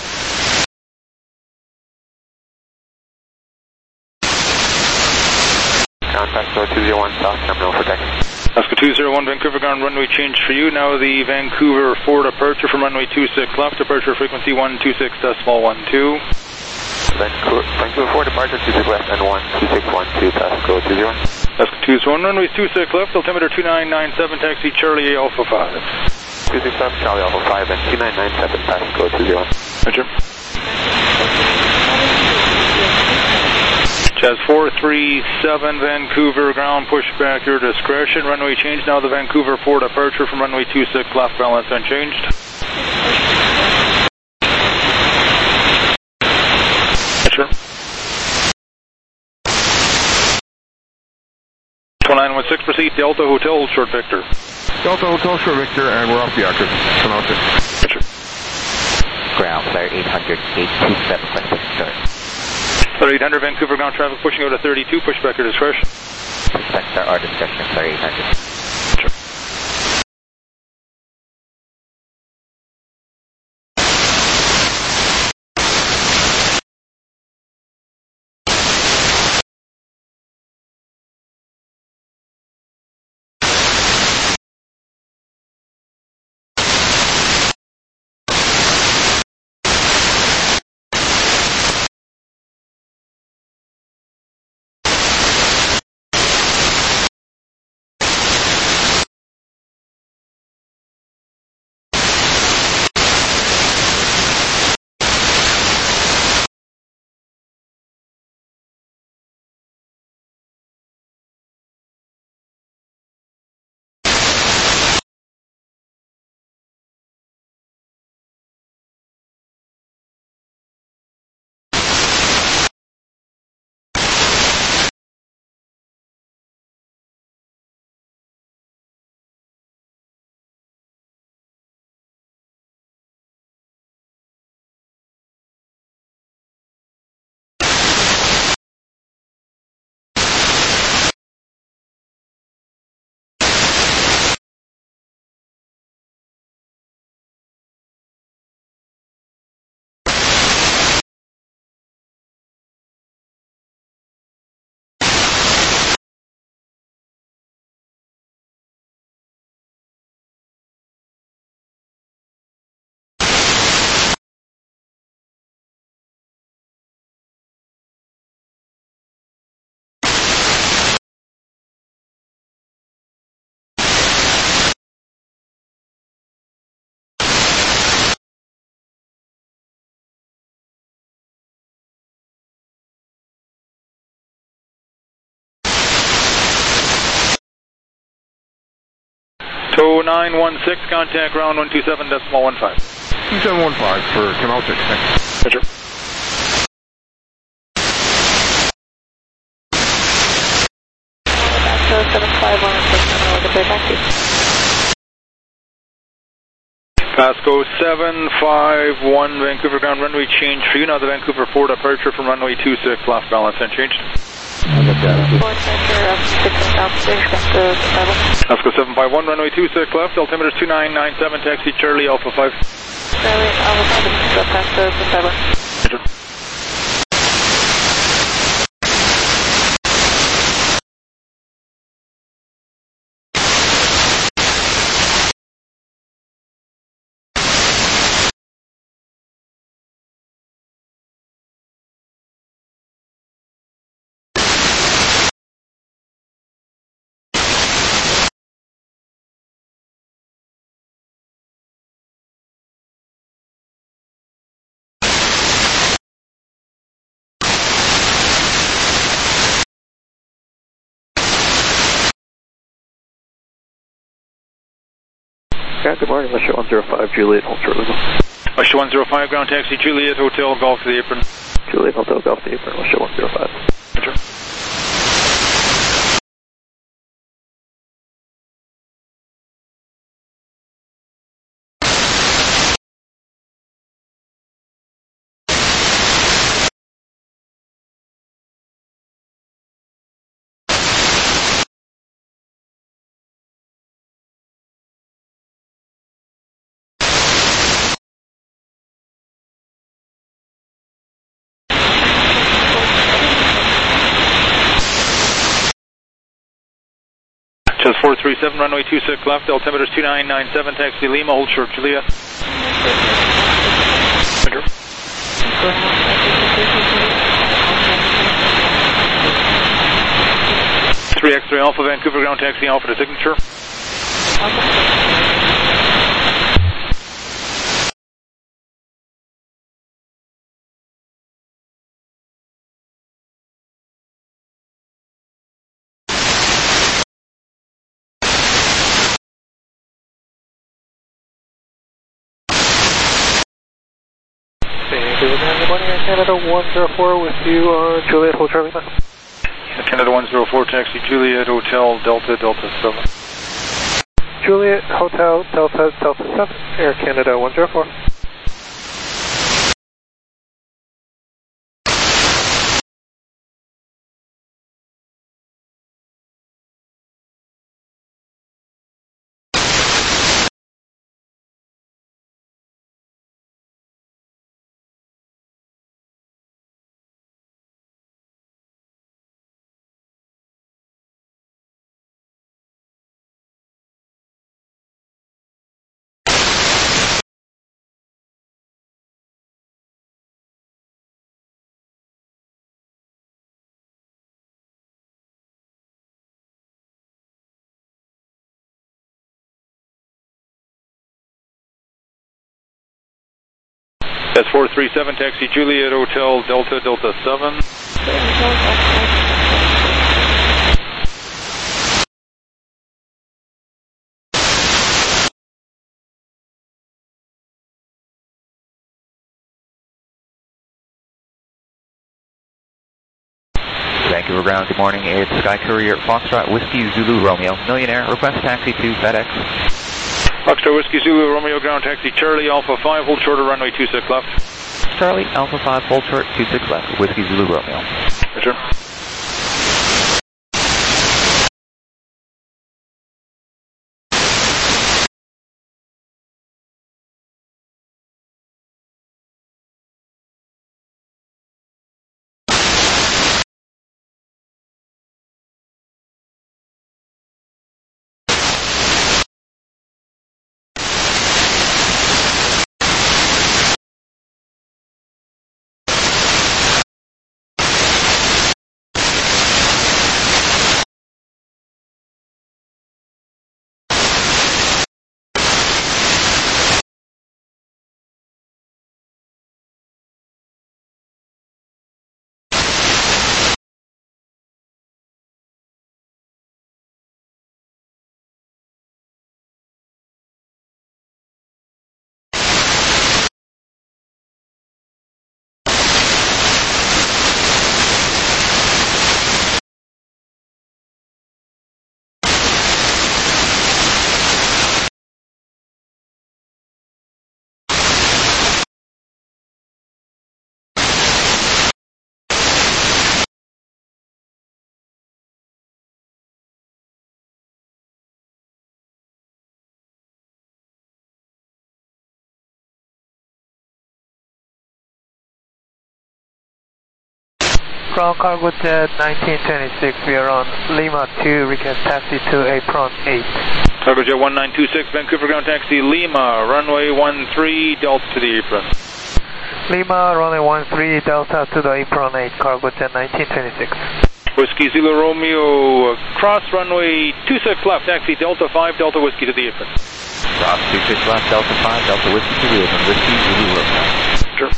Contact 201 South Terminal for taxi. Oscar 201, Vancouver ground runway change for you. Now the Vancouver 4 departure from runway 26 left, departure frequency 126.12. Vancouver 4 departure 26 left and 12612, Pasco 20. Oscar 201, runway 26 left, altimeter 2997, taxi Charlie Alpha 5. 26 left, Charlie Alpha 5 and 2997, Pasco 20. Roger. Jazz 437, Vancouver ground, push back your discretion. Runway change now, the Vancouver 4 departure from runway 26 left, balance unchanged. Sure. 2916, proceed Delta Hotel, hold short Victor. Delta Hotel, short Victor, and we're off the active. 2916. Ground, flare 800, 827, question start. Flare 800, Vancouver ground traffic pushing out to 32, push back your discretion. Push back our discretion, flare 800. Sure. So 916, contact ground 127.15. 2715 for Canaltech, thanks. Roger. Pasco 751, Vancouver ground runway change for you. Now the Vancouver 4 departure from runway 26, left balance unchanged. Pasco 751, runway 26 left, altimeter 2997, taxi Charlie Alpha 5. Charlie Alpha 5, Pasco 7. Good morning, Russia 105, Juliet, Hotel Lima. Russia 105, ground taxi Juliet, Hotel Golf to the apron. Juliet, Hotel Golf to the apron, Russia 105. Roger. Just 437, runway 26 left, altimeter 2997, taxi Lima, hold short Julia. Roger. 3X3 Alpha, Vancouver ground taxi Alpha to signature. Good morning, Air Canada 104 with you on Juliet, Hotel Lima. Canada 104, taxi Juliet, Hotel Delta, Delta 7. Juliet, Hotel Delta, Delta 7, Air Canada 104. That's 437, taxi Juliet, Hotel Delta, Delta 7. Vancouver ground, good morning. It's Sky Courier Foxtrot Whiskey Zulu Romeo. Millionaire, request taxi to FedEx. Foxtrot Whiskey Zulu Romeo ground taxi Charlie Alpha 5, hold short of runway 26 left. Charlie Alpha 5, hold short 26 left, Whiskey Zulu Romeo. Roger. from Cargo Jet 1926, we are on Lima 2, request taxi to apron 8. Cargo Jet 1926, Vancouver ground taxi Lima, runway 13, Delta to the apron. Lima, runway 13, Delta to the apron 8, Cargo Jet 1926. Whiskey Zulu Romeo, cross runway 26 left, taxi Delta 5, Delta Whiskey to the apron. Cross 26 left, Delta 5, Delta Whiskey to the apron, Whiskey Zulu Romeo. Sure.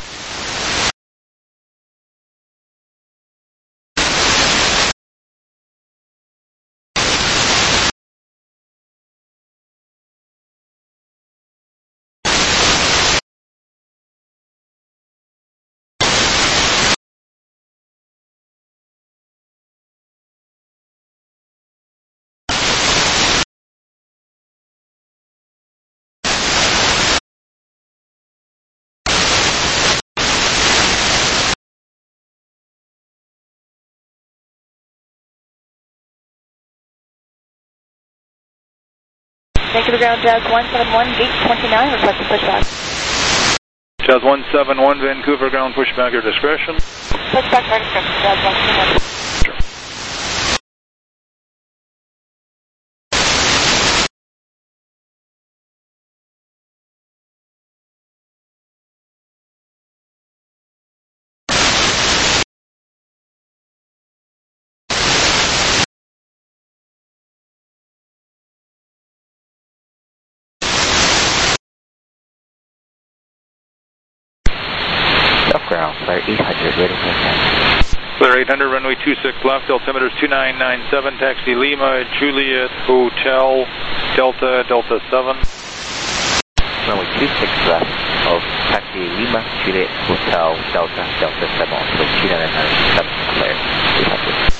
Vancouver ground Jazz 171, gate 29, requesting pushback. Jazz 171, Vancouver ground pushback, your discretion. Pushback, our discretion, Jazz 171. Sure. Ground, flare 800, waiting for taxi. Flare 800, runway 26 left, altimeter is 2997, taxi Lima, Juliet, Hotel, Delta, Delta 7. Runway 26 left of taxi Lima, Juliet, Hotel, Delta, Delta 7, so 2997, flare 800.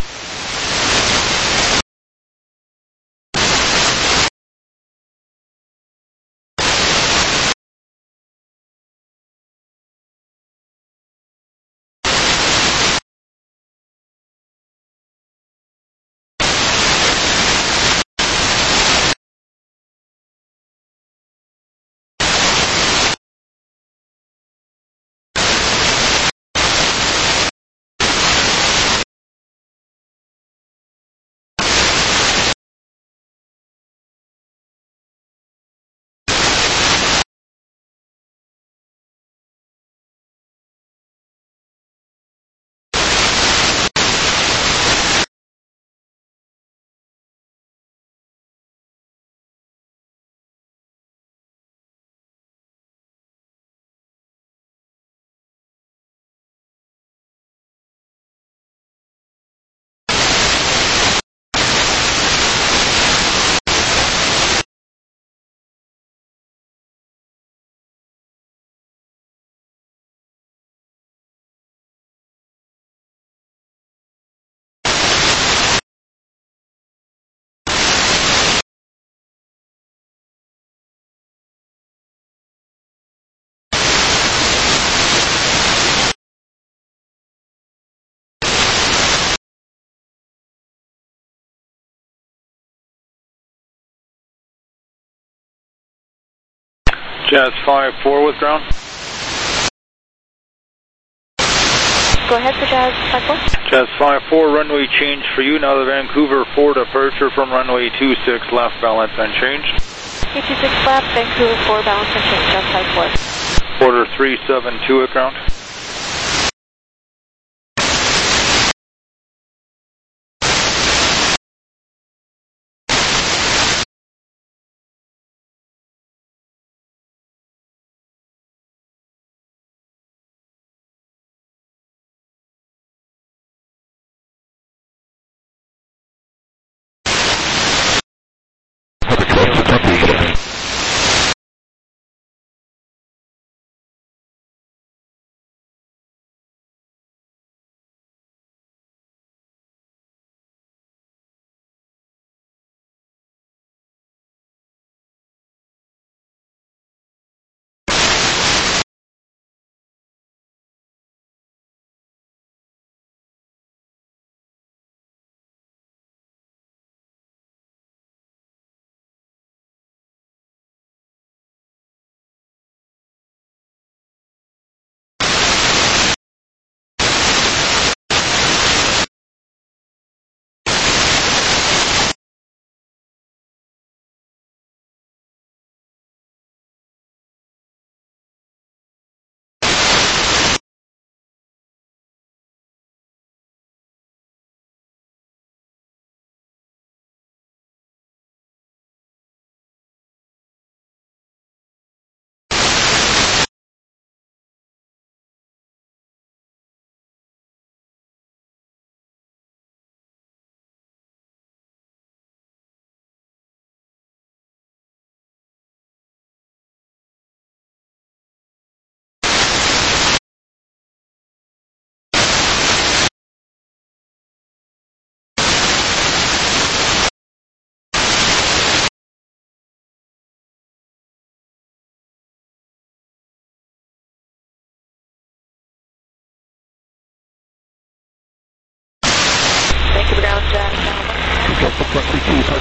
Jazz 5-4 with ground. Go ahead for Jazz 5-4. Jazz 5-4, runway change for you. Now the Vancouver 4 departure from runway 26 left, balance unchanged. Gate 26 left, Vancouver 4, balance unchanged, Jazz 5-4. Order 372 at ground.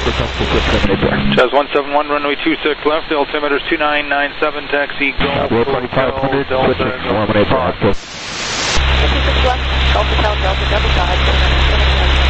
Jazz 171, runway 26 left, altimeter's 2997, taxi Golf Hotel, Delta, Delta 5. 26 left, Golf Hotel, Delta, Delta 5.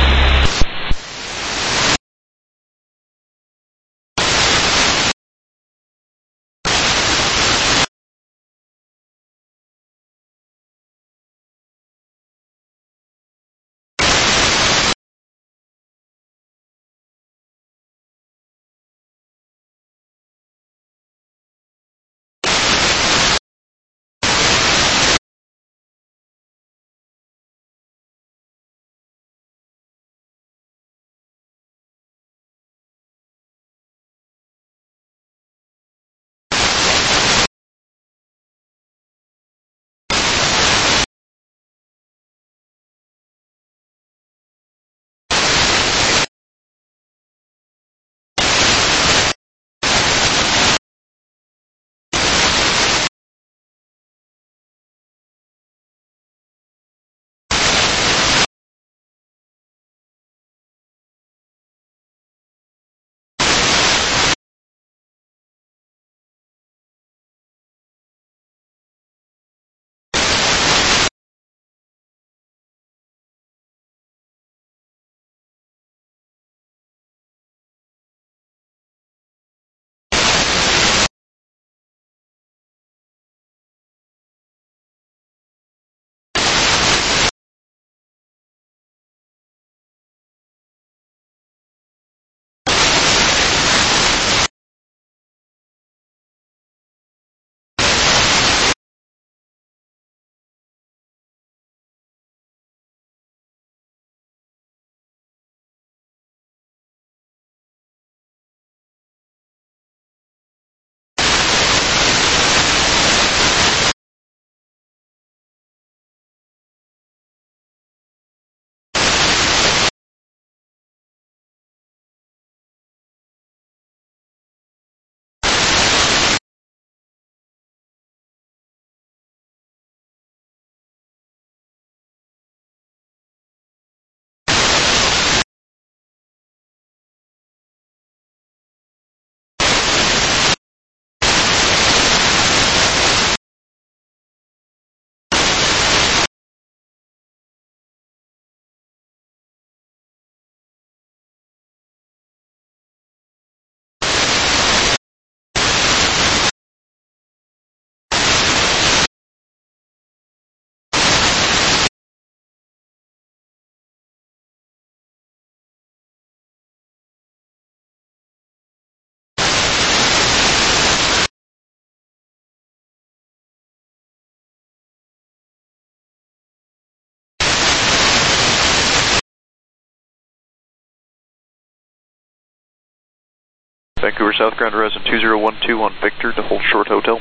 Vancouver South Ground Horizon 2012 on Victor to hold short hotel.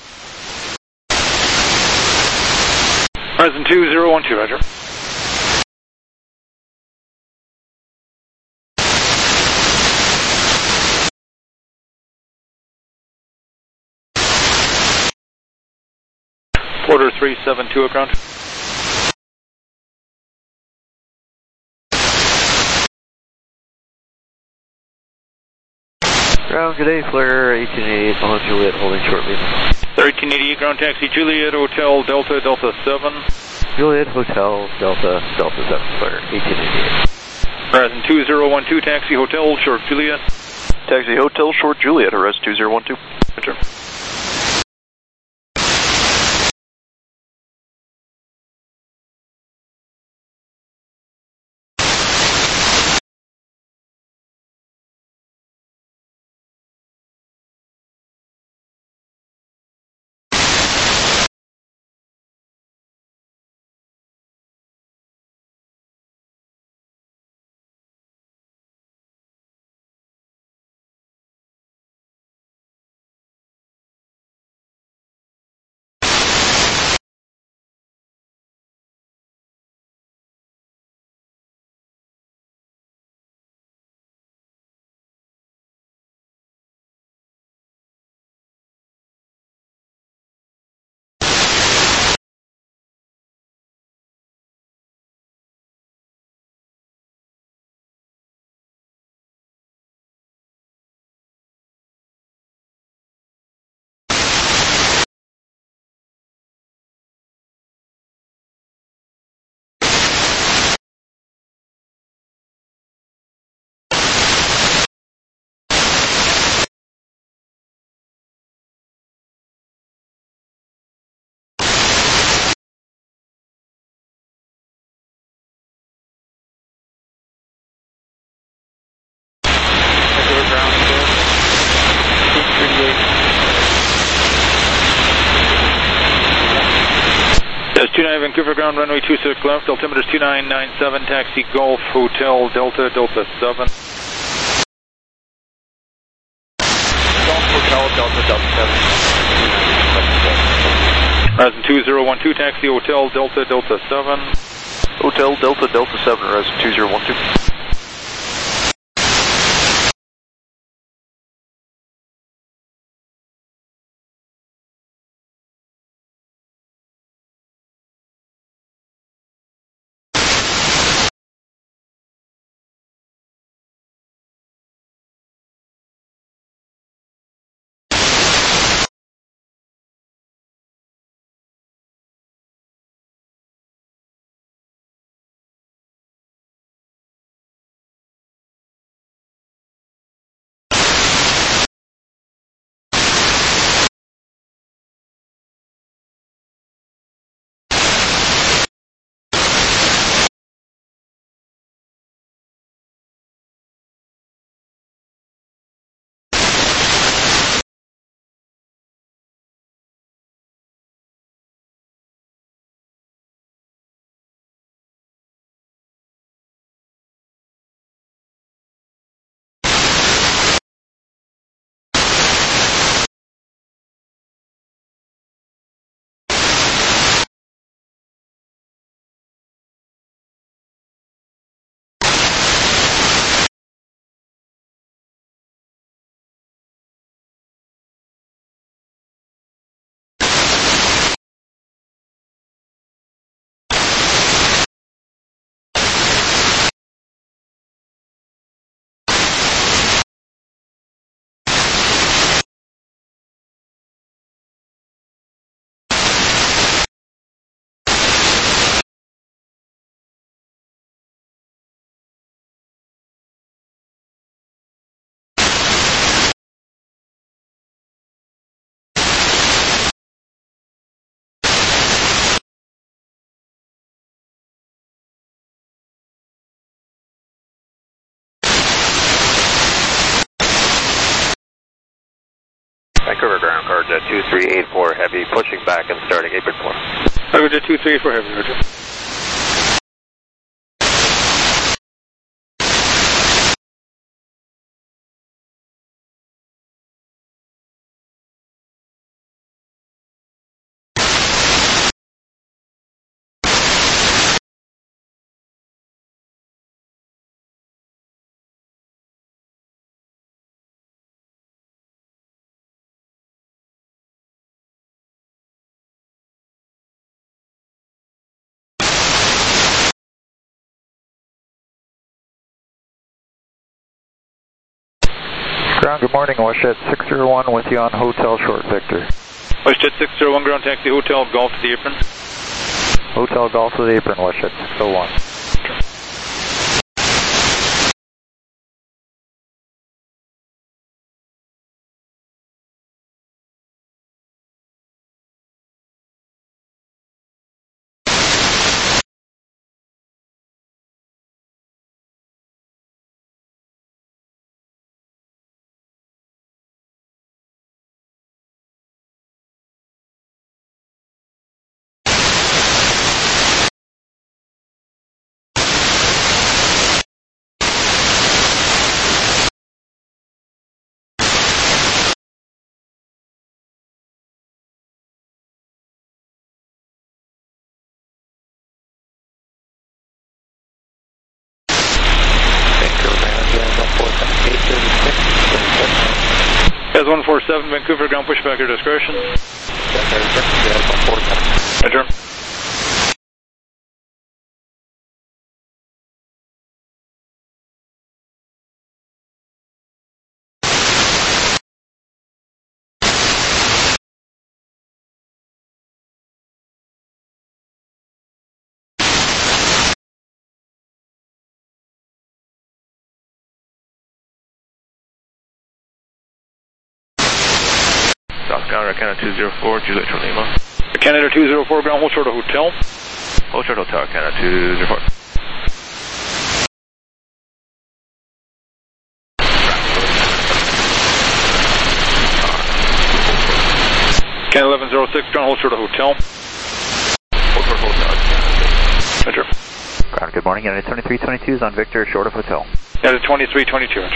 Horizon 2012, roger. Porter 372 at ground. Ground, good day, Flare 1888, on Juliet, holding short lead. 1388, ground taxi, Juliet Hotel, Delta, Delta 7. Juliet Hotel, Delta, Delta 7, Flare 1888. Horizon 2012, taxi Hotel, short Juliet. Taxi Hotel, short Juliet, Horizon 2012. Roger. Vancouver ground, runway 26 left, altimeter is 2997, taxi Golf Hotel Delta, Delta 7. Golf Hotel Delta, Delta 7. Horizon 2012, taxi Hotel Delta, Delta 7. Hotel Delta, Delta 7, Horizon 2012. Vancouver ground, card 2384 heavy, pushing back and starting apron 4. Roger 2384 heavy, roger. Ground, good morning, WestJet 601 with you on Hotel Short Victor. WestJet 601 ground, taxi Hotel Golf to the apron. Hotel Golf to the apron, WestJet 601. As 147, Vancouver ground, pushback your discretion. Roger. Southbound, Canada 204, Juliet from Lima. Canada 204, ground, hold short of Hotel. Hold short Hotel, Canada 204. Canada 1106, ground, hold short of Hotel. Hotel short hotel. Roger. Ground, good morning. United 2322 is on Victor, short of hotel. United 2322, Roger.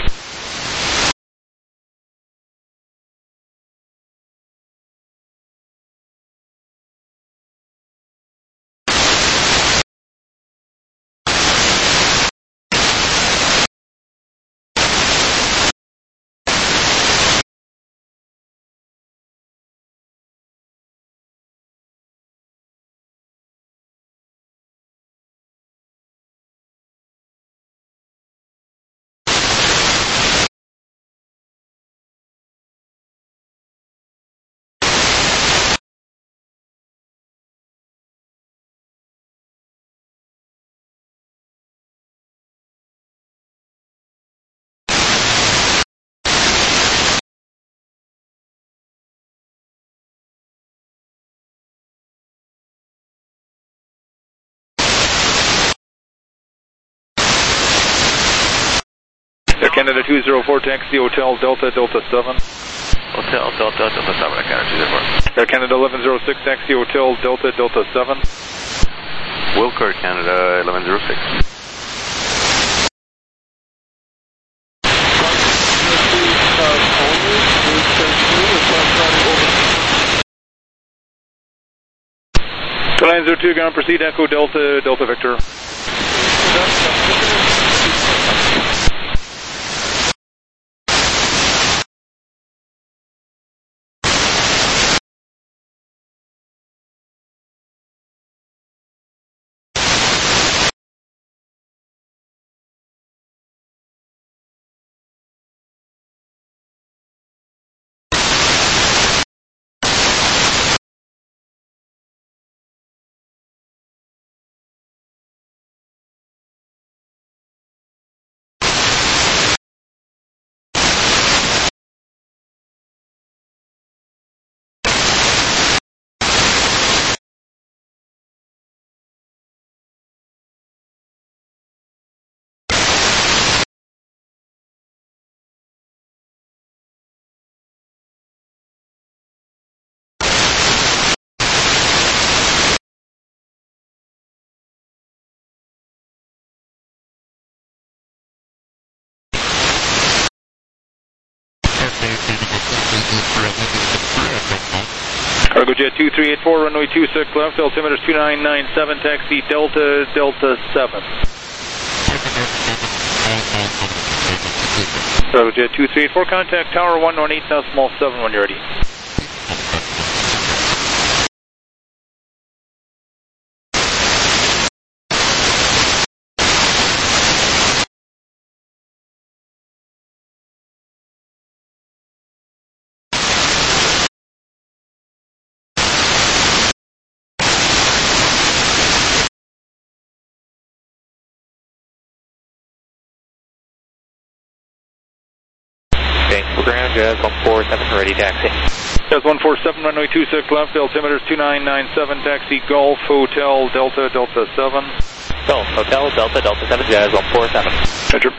Air Canada 204, taxi Hotel Delta, Delta 7. Hotel Delta, Delta 7, Air Canada 204. Air Canada 1106, taxi Hotel Delta, Delta 7. Wilco, Canada 1106. Line 02, ground, proceed, Echo Delta, Delta Victor. Cargo Jet 2384, runway 26 left, altimeter is 2997, taxi Delta, Delta 7. Cargo Jet 2384, contact Tower 118, now small 7 when you're ready. Ground, Jazz 147, ready taxi. Jazz 147, runway 26 left, altimeter is 2997, taxi Golf Hotel Delta, Delta 7. Golf Hotel Delta, Delta 7, Jazz 147. Roger.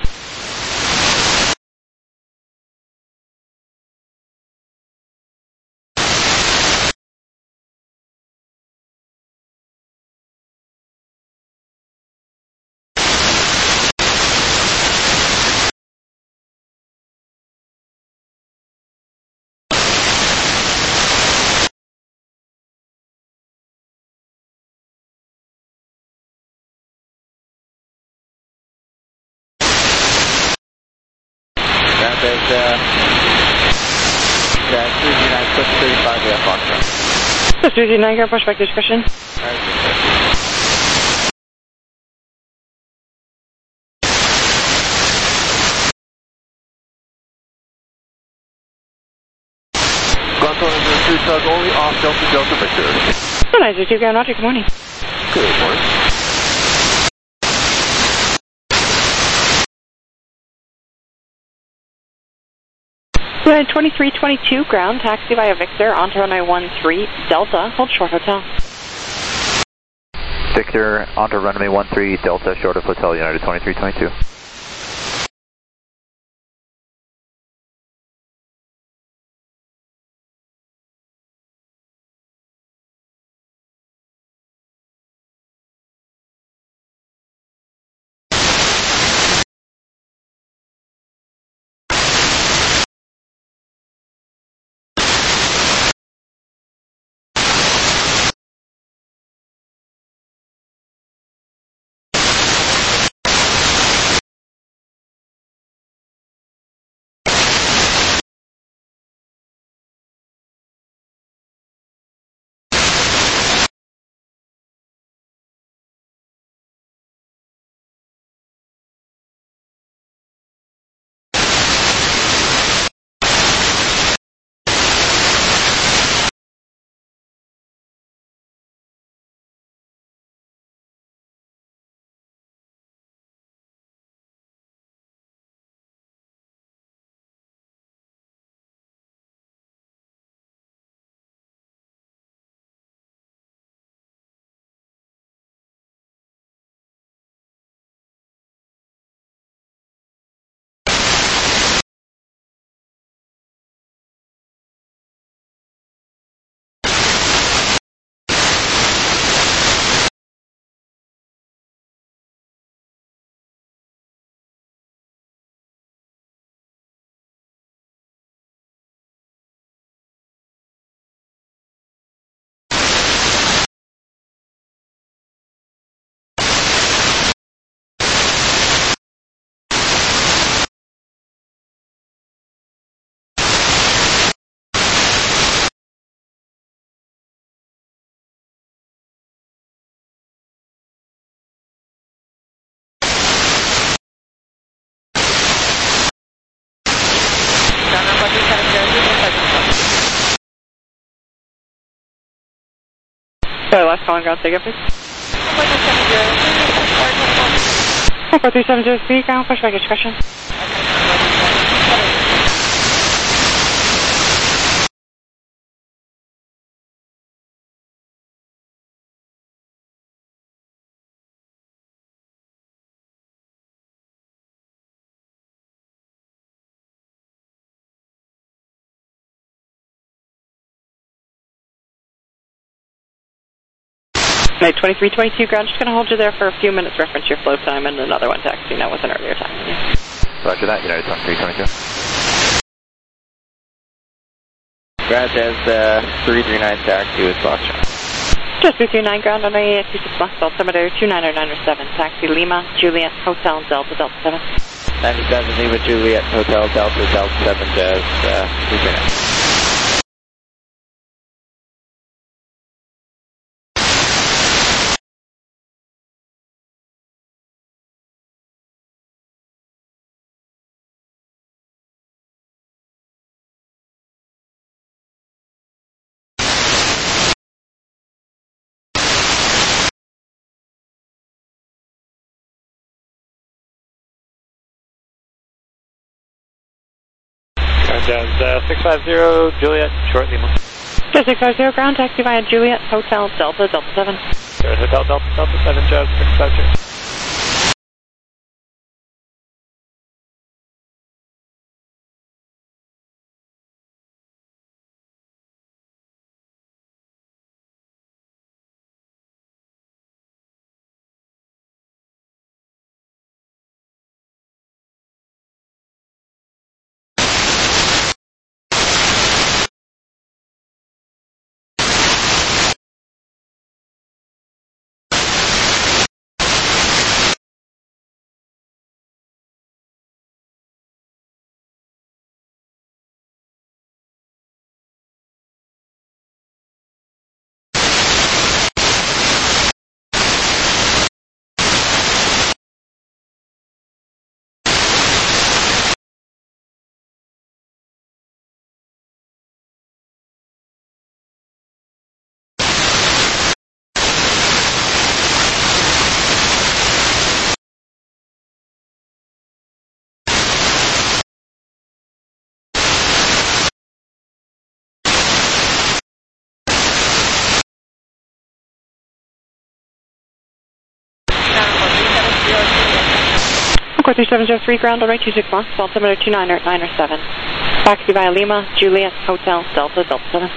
That's 229, ground push back discussion. Ground 202, tug only off Delta, Delta Victor. 902, ground Roger, good morning. Good morning. United 2322, ground, taxi via Victor, onto runway 13, Delta, hold short hotel. Victor, onto runway 13, Delta, short of hotel, United 2322. calling ground, take up please. 43703, ground, push back discretion. Night 2322, ground, just going to hold you there for a few minutes, reference your flow time, and another one taxi now with an earlier time. Yeah. Roger that, United 2322. Ground says 339 taxi with Foxtrot. Just 339, ground on a 26 Fox, altimeter 29907, taxi Lima, Juliet, Hotel, Delta, Delta 7. 97 Lima, Juliet, Hotel, Delta, Delta 7, Jazz, 339. Jazz 650, Juliet, short Lima. Jazz 650, ground, taxi via Juliet, Hotel, Delta, Delta 7. Hotel, Delta, Delta 7, Jazz 650. Airport 3703, ground on right 26 Fox, altimeter 29907. Taxi via Lima, Juliet, Hotel, Delta, Delta 7.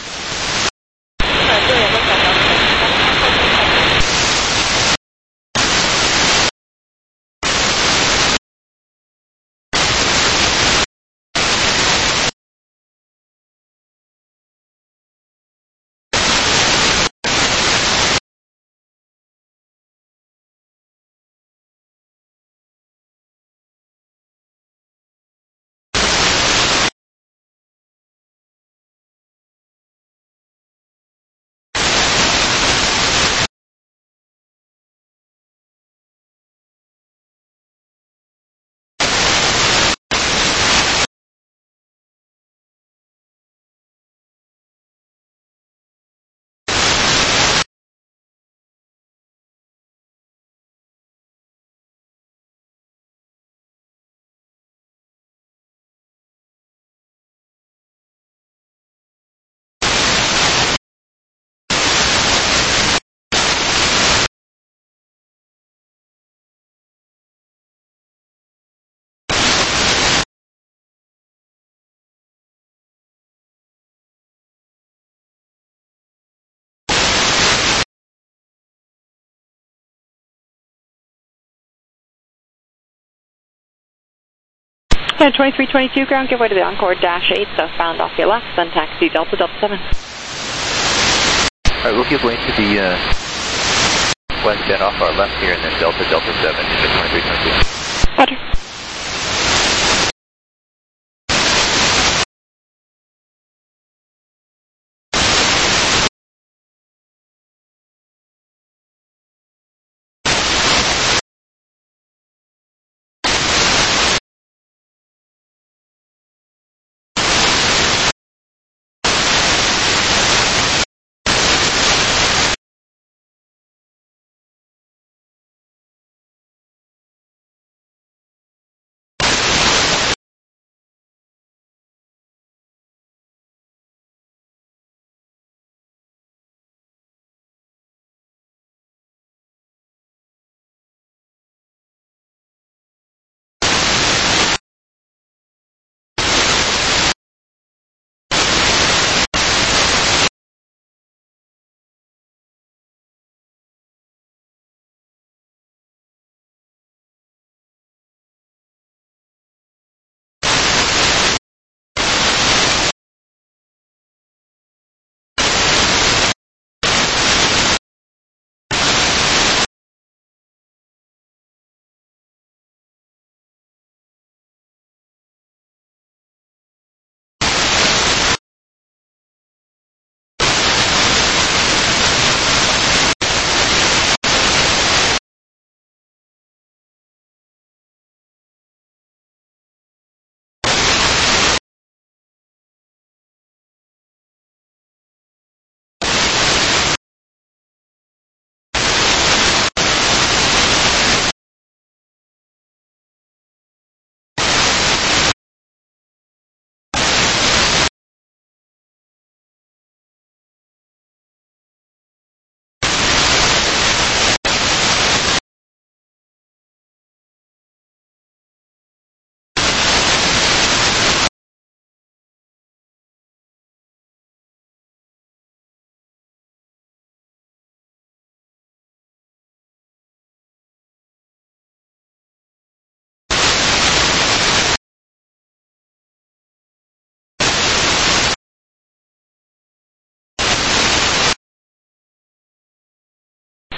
Yeah, 2322, ground, give way to the Encore Dash 8, southbound off your left, then taxi Delta, Delta 7. Alright, we'll give way to the west end off our left here, and then Delta, Delta 7 into 2322. Roger.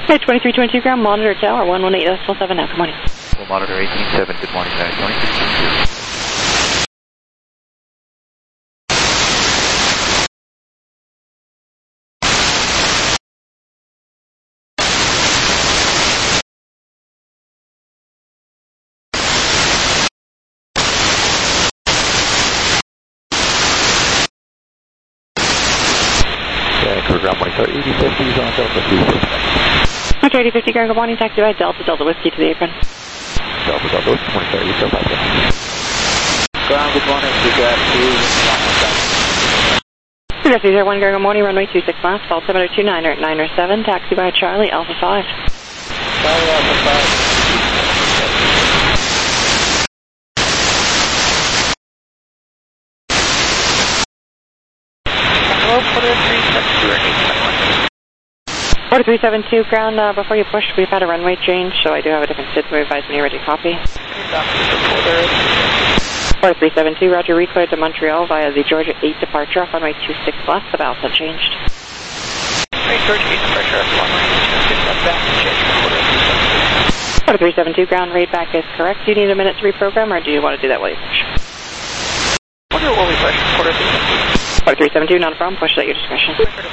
Hey, 2322 ground, monitor tower 118.7 now, good morning. We'll monitor 18.7, good morning, 2322. Vancouver ground monitor 8050 on Delta 3. Okay, 8050 ground, good morning, taxi by Delta, Delta Whiskey to the apron. Delta, Delta Whiskey, monitor 8050. Ground, good morning, we got 2. Good 01 ground, good morning, runway 26 last, altimeter 2997, taxi by Charlie, Alpha 5. Charlie, Alpha 5. Order 372 ground, before you push, we've had a runway change, so I do have a different SID move advise when you're ready to copy. Order 372, roger, recleared to Montreal via the Georgia 8 departure off runway 26 left, the balance unchanged. Right, Georgia 8 departure off runway 26 left, balance unchanged. Order 372 ground, rate back is correct. Do you need a minute to reprogram, or do you want to do that while you push? We'll do it while we push, order 372. Order 372, not a problem, push at your discretion.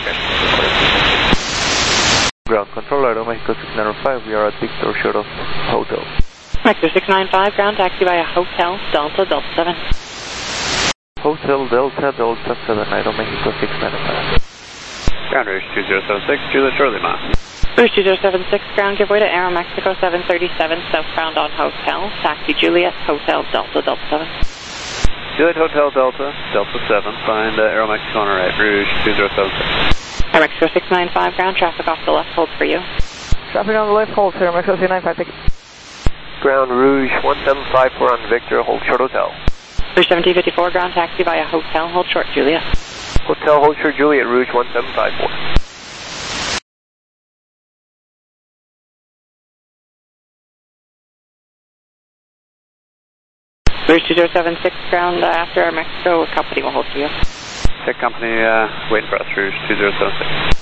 Ground control, Aeromexico 695, we are at Victor short of Hotel. Mexico 695, ground taxi by a Hotel, Delta, Delta 7. Hotel, Delta, Delta 7, Aeromexico 695. Ground Rouge 2076, Juliet Charlie Ma. Rouge 2076, ground, give way to Aeromexico 737, southbound on Hotel, taxi Juliet, Hotel, Delta, Delta 7. Juliet Hotel Delta, Delta 7, find Aeromexico on our right, Rouge 2076. Aeromexico 695, ground, traffic off the left, hold for you. Traffic on the left, hold, Aeromexico 695, thank you. Ground Rouge 1754 on Victor, hold short Hotel. Rouge 1754, ground, taxi by a Hotel, hold short Juliet. Hotel, hold short Juliet, Rouge 1754. Rouge 2076, ground, after Aeromexico, company will hold for you. Tech company, waiting for us, Rouge 2076.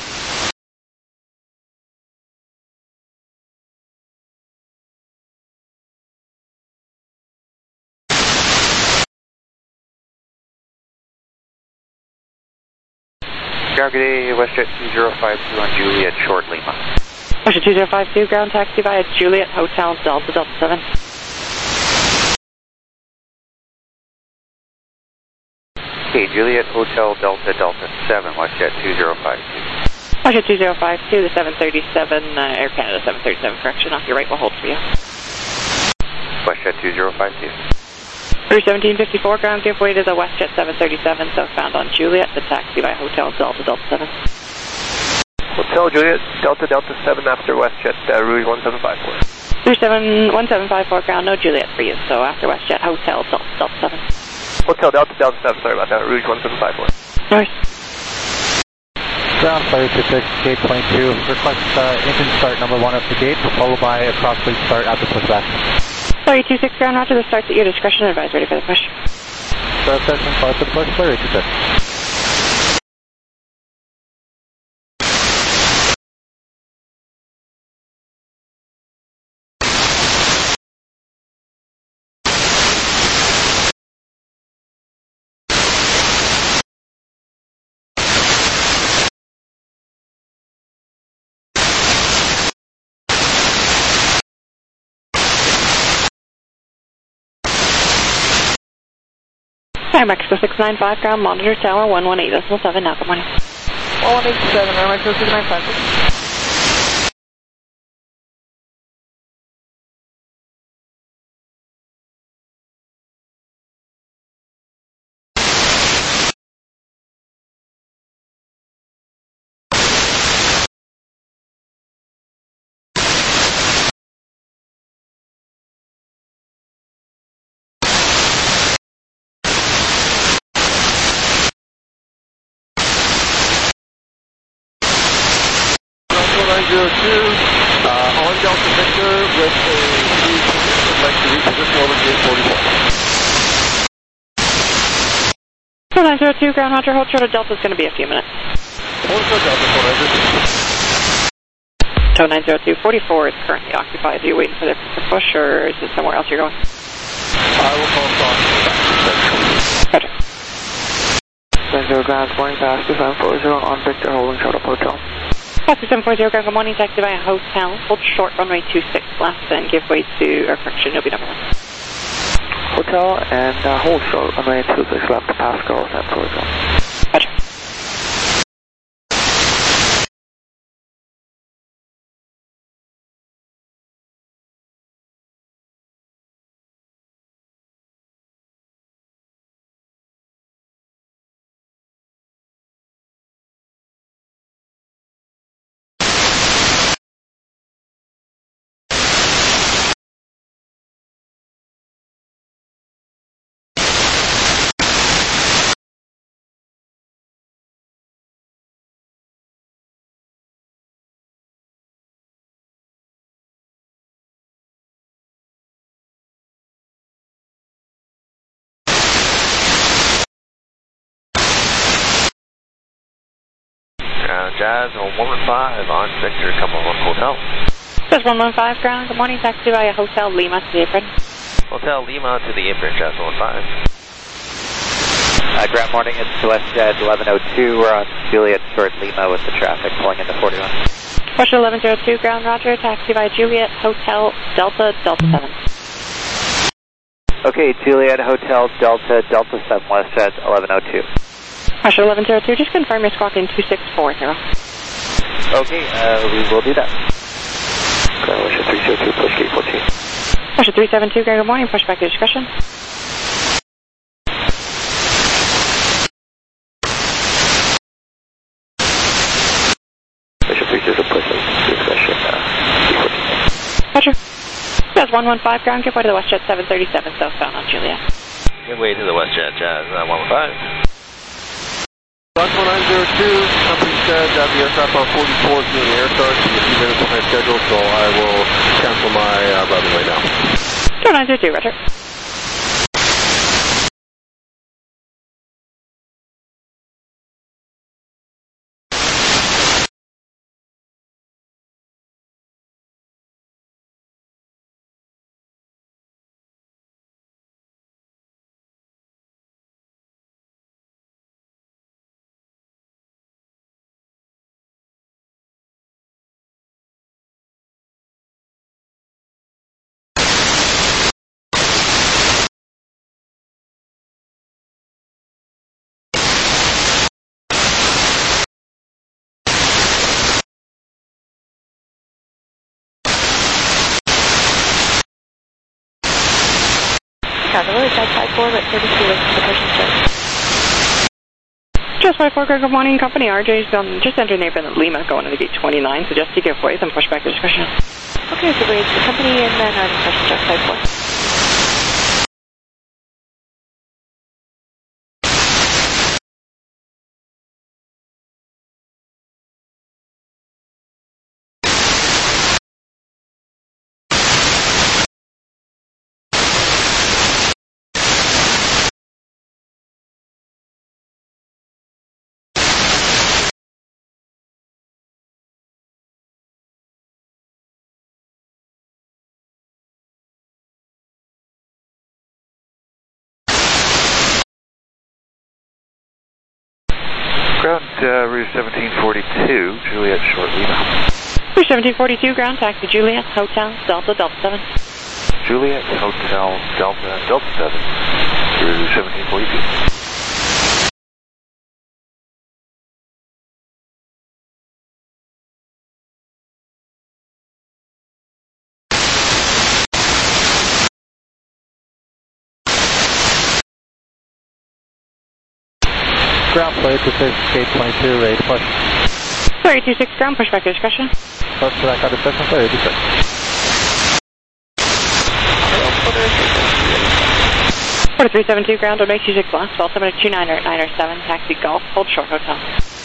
Ground, good day, WestJet 2052 on Juliet, short Lima. WestJet 2052, ground, taxi via Juliet, Hotel, Delta, Delta 7. Okay, Juliet Hotel Delta Delta 7, WestJet 2052. WestJet 2052, the 737, Air Canada 737, correction, off your right, will hold for you. WestJet 2052. Rouge 1754, ground, give way to the WestJet 737, southbound on Juliet, the taxi by Hotel, Delta, Delta 7. Hotel Juliet Delta Delta 7 after WestJet, Rouge 1754. Rouge 1754, ground, no Juliet for you, so after WestJet, Hotel, Delta, Delta 7. Hotel Delta Delta 7, sorry about that, Rouge 1754. Nice. Ground, fire 26, gate 22, request engine start number 1 at the gate, followed by a cross-fleet start at the pushback. Sorry, 26 ground, after the starts at your discretion, advise ready for the push. Start session, start for the push, fire 26. Mexico 695, ground, monitor tower 118.7, now good morning. 118.7, Mexico 695. On Delta Victor with a would like to reposition over gate 44. 4902, ground, Roger, hold short of Delta is going to be a few minutes. Hold short Delta, Tow 90244 is currently occupied. Are you waiting for the push, or is it somewhere else you're going? I will call Fox. Roger. 90 ground, morning, pass 2740 on Victor, holding short of hotel. Pass 2740 ground, good morning, taxi via hotel. Hold short, runway 26 left, and give way to, or correction, you'll be number 1. Hotel and hold short, runway 26 left to Pascal, San Francisco. Roger. Jazz on 115 on Victor, come on hotel. Jazz 115 ground, good morning, taxi via hotel Lima to the apron. Hotel Lima to the apron, Jazz 115. Ground morning, it's WestJet 1102. We're on Juliet short Lima with the traffic pulling into 41. Question 1102 ground, roger, taxi via Juliet, hotel Delta, Delta 7. Okay, Juliet, hotel Delta, Delta 7, WestJet 1102. Question 1102, just confirm your squawk in 2640. Okay, we will do that. Ground Wisher 302, push gate 14. Question 372, good morning, push back to discussion. Wisher 302, push discussion, Roger. Jazz 115 ground, give way to the WestJet 737 southbound on Juliet. Give way to the WestJet, Jazz 115. Fox 1902, company said that the aircraft on 44 is doing air start, so a few minutes behind schedule, so I will cancel my routing right now. Tow 902, roger. Cavalier, Jazz 54, at 32 with the person start. Jazz 54, good morning, company RJ's just entered neighborhood Lima, going to the gate 29, suggest you give way, then push back to discussion. Okay, so wait, the company and then person Jazz 54. Ground, Route 1742, Juliet short Lima. Route 1742, ground, taxi Juliet, hotel, Delta, Delta 7. Juliet, hotel, Delta, Delta 7, through 1742. Ground plate to 6, gate 22, ready to push. 326 ground, push back to discussion. Push back out of discussion, 326. 4372 ground, on base 26 left, altimeter 29 or 9 or 7, taxi Golf, hold short hotel.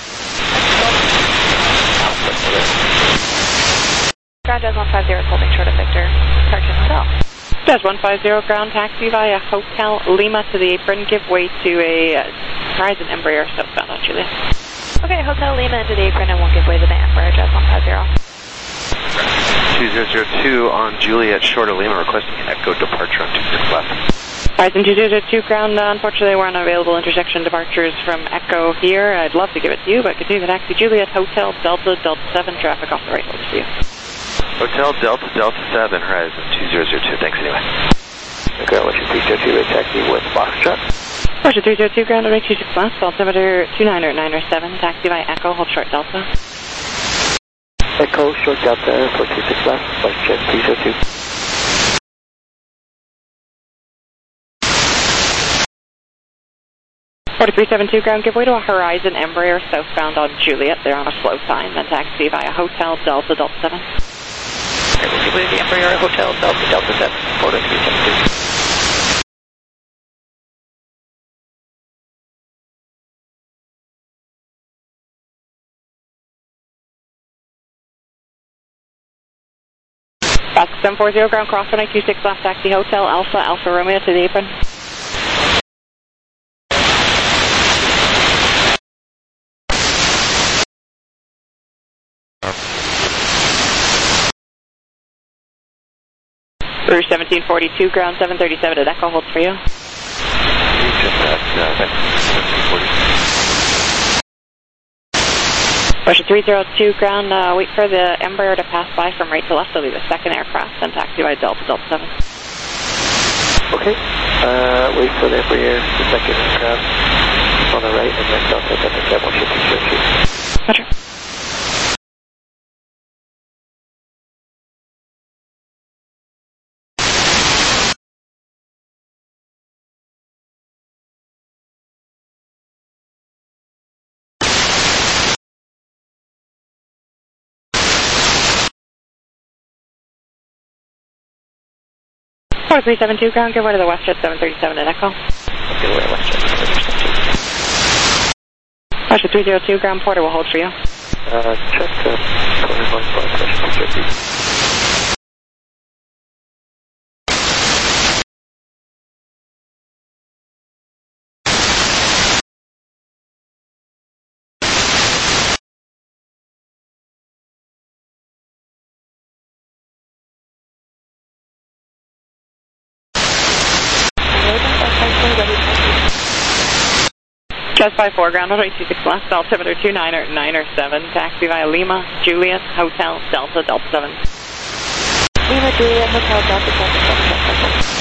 Ground Jazz 150 is holding short of Victor, correction hotel. Jazz 150 ground, taxi via hotel Lima to the apron, give way to a Horizon Embraer southbound on Juliet. Okay, hotel Lima into the apron and we'll give way to the Embraer, Jazz 150. 2002 on Juliet, short of Lima, requesting an Echo departure on 26 left. Horizon 2002 ground, unfortunately we're unavailable intersection departures from Echo here. I'd love to give it to you, but continue the taxi Juliet, Hotel, Delta, Delta 7, traffic off the right, over to you. Hotel, Delta, Delta 7, Horizon 2002, thanks anyway. Okay, Ocean 302, taxi with Foxtrot. Ocean 302 ground, runway 26 left, altimeter 299er7, taxi by Echo, hold short Delta. Echo, short Delta, 426 left, Ocean 302. Order 372 ground, give way to a Horizon Embraer southbound on Juliet. They're on a slow time, then taxi via Hotel, Delta, Delta 7. Okay, we'll give way to the Embraer Hotel, Delta, Delta 7, order 372. Basque 740 ground, cross 126 left, taxi Hotel, Alpha, Alpha Romeo to the apron. Rouge 1742 ground, 737 at Echo, holds for you. Ocean 302 ground, wait for the Embraer to pass by from right to left. It'll be the second aircraft, then taxi by Delta, Delta 7. Okay, wait for the Embraer, the second aircraft on the right, and then Delta, Delta 7, Ocean 302. Roger. Order 372 ground, give way to the WestJet 737 at Echo. Give way to WestJet 737. Ocean 302 ground, Porter will hold for you. Check 21.250. Just by 4 ground, runway 26 left, altimeter 299er7, taxi via Lima, Juliet, Hotel, Delta, Delta 7. Lima, Juliet, Hotel, Delta, Delta 7.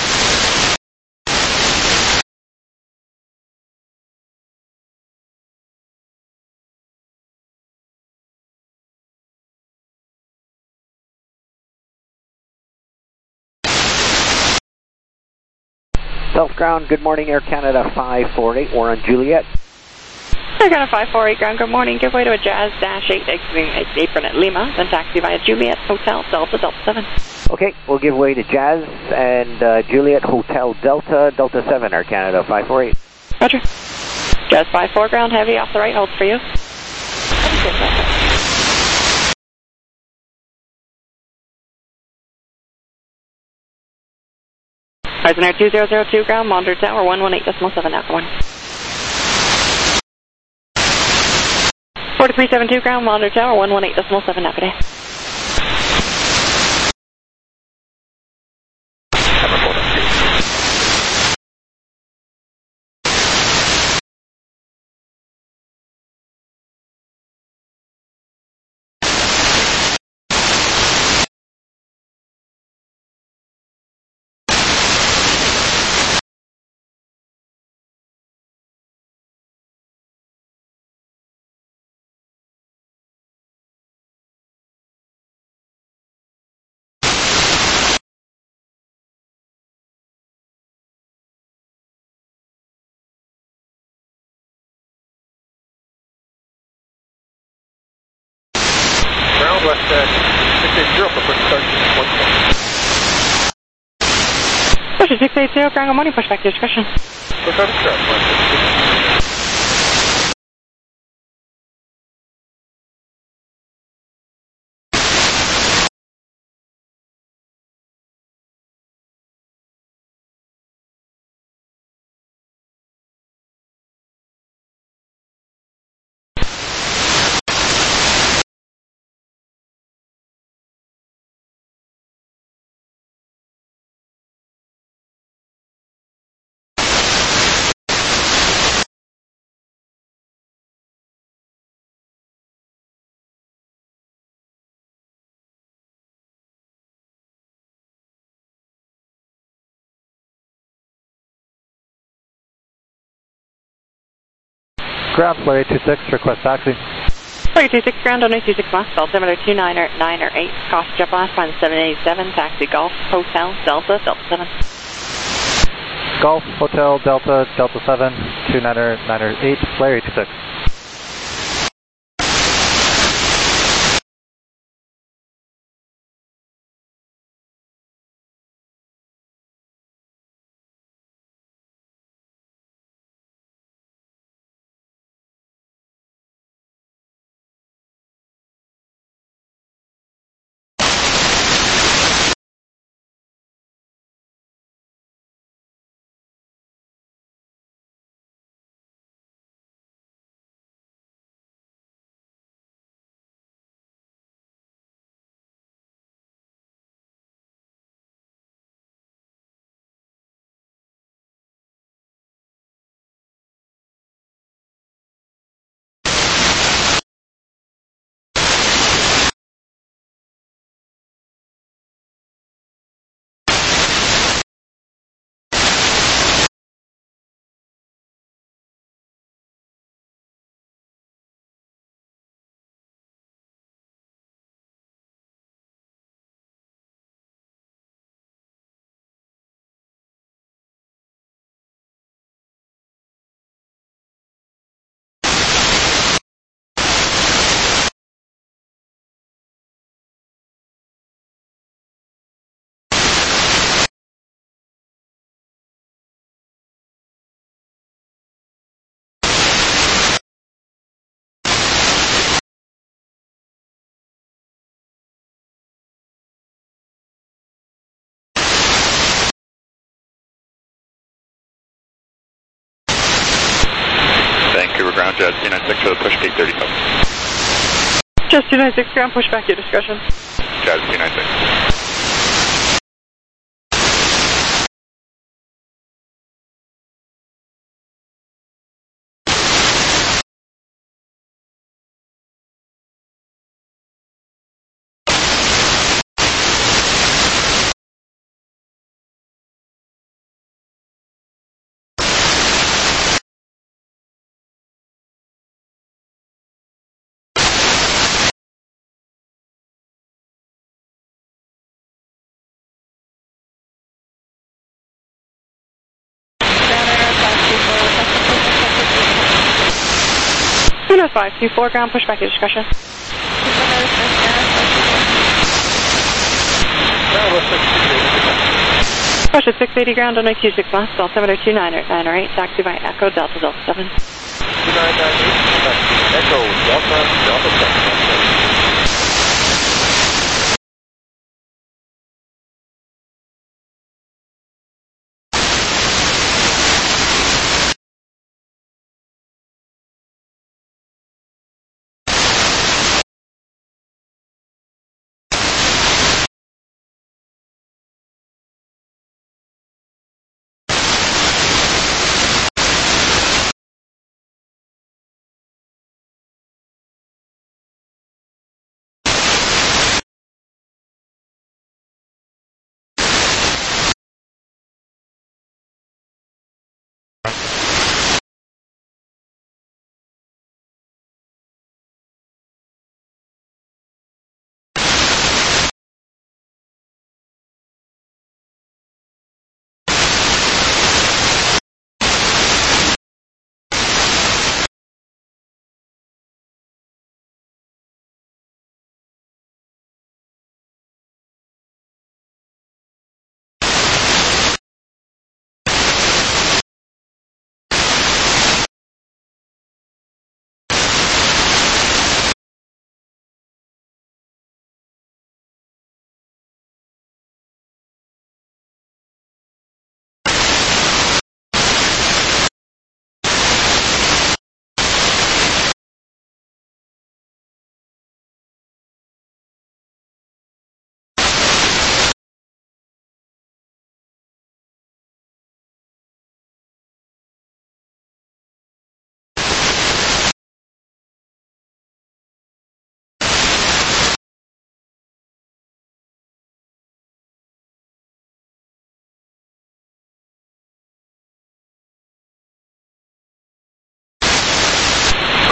South ground, good morning, Air Canada 548, we're on Juliet. Air Canada 548 ground, good morning, give way to a Jazz Dash 8 exiting apron at Lima, then taxi via Juliet, Hotel, Delta, Delta 7. Okay, we'll give way to Jazz and Juliet, Hotel, Delta, Delta 7, Air Canada 548. Roger. Jazz 54 ground, heavy off the right, holds for you. Horizon Air 2002 ground, monitor tower 118.7, Alpha 1. Order 372 ground, monitor tower 118.7, Alpha Day. West 680 for push start. Push 680, ground, good morning, push back to discretion. Push out start. Ground, Flurry 26, request taxi. Flurry 26 ground, runway 26 left, altimeter 29 or 9 or 8, cost jet blast, find 787, taxi Golf, Hotel, Delta, Delta 7. Golf, Hotel, Delta, Delta 7, 29er, 9er, 8, Flurry 26. Vancouver ground, Jazz 296 for the push gate 37. Jazz 296 ground, push back, your discretion. Jazz 296. Uno 524 ground, push back, your discretion. Push at 680 ground, runway 26 left, altimeter 29 or 9 or 8, taxi by Echo, Delta, Delta 7. 2998, Echo, Delta, Delta 7.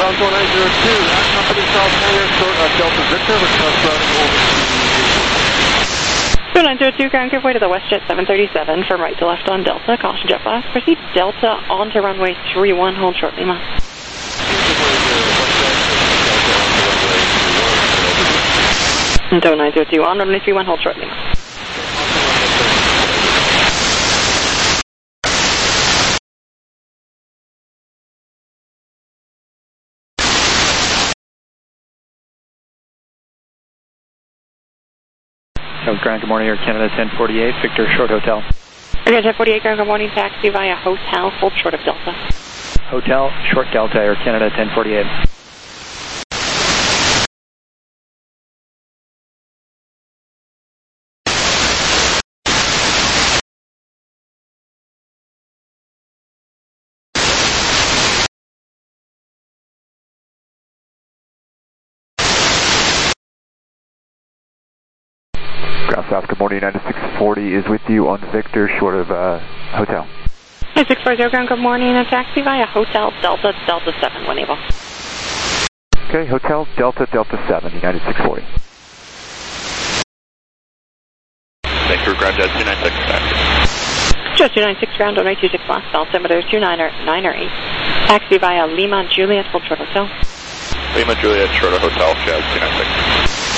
Ground 1902, at company South Hangar, short of Delta Victor, request routing over to 0902, ground give way to the WestJet 737 from right to left on Delta, caution jet blast. Proceed Delta onto runway 31, hold short Lima. 0902, on runway 31, hold short Lima. Ground, good morning, Air Canada 1048, Victor Short Hotel. Air Canada 1048, ground, good morning, taxi via hotel, hold short of Delta. Hotel, short Delta, Air Canada 1048. Ground South, good morning, United 640 is with you on Victor, short of Hotel. 640, ground, good morning, a taxi via Hotel Delta, Delta 7 when able. Okay, Hotel Delta, Delta 7, United 640. Vancouver Ground Jet 296, Jet 296, ground, runway 26 last, altimeter 298. Taxi via Lima Juliet, hold short Hotel. Lima Juliet, short of Hotel, Jazz 296.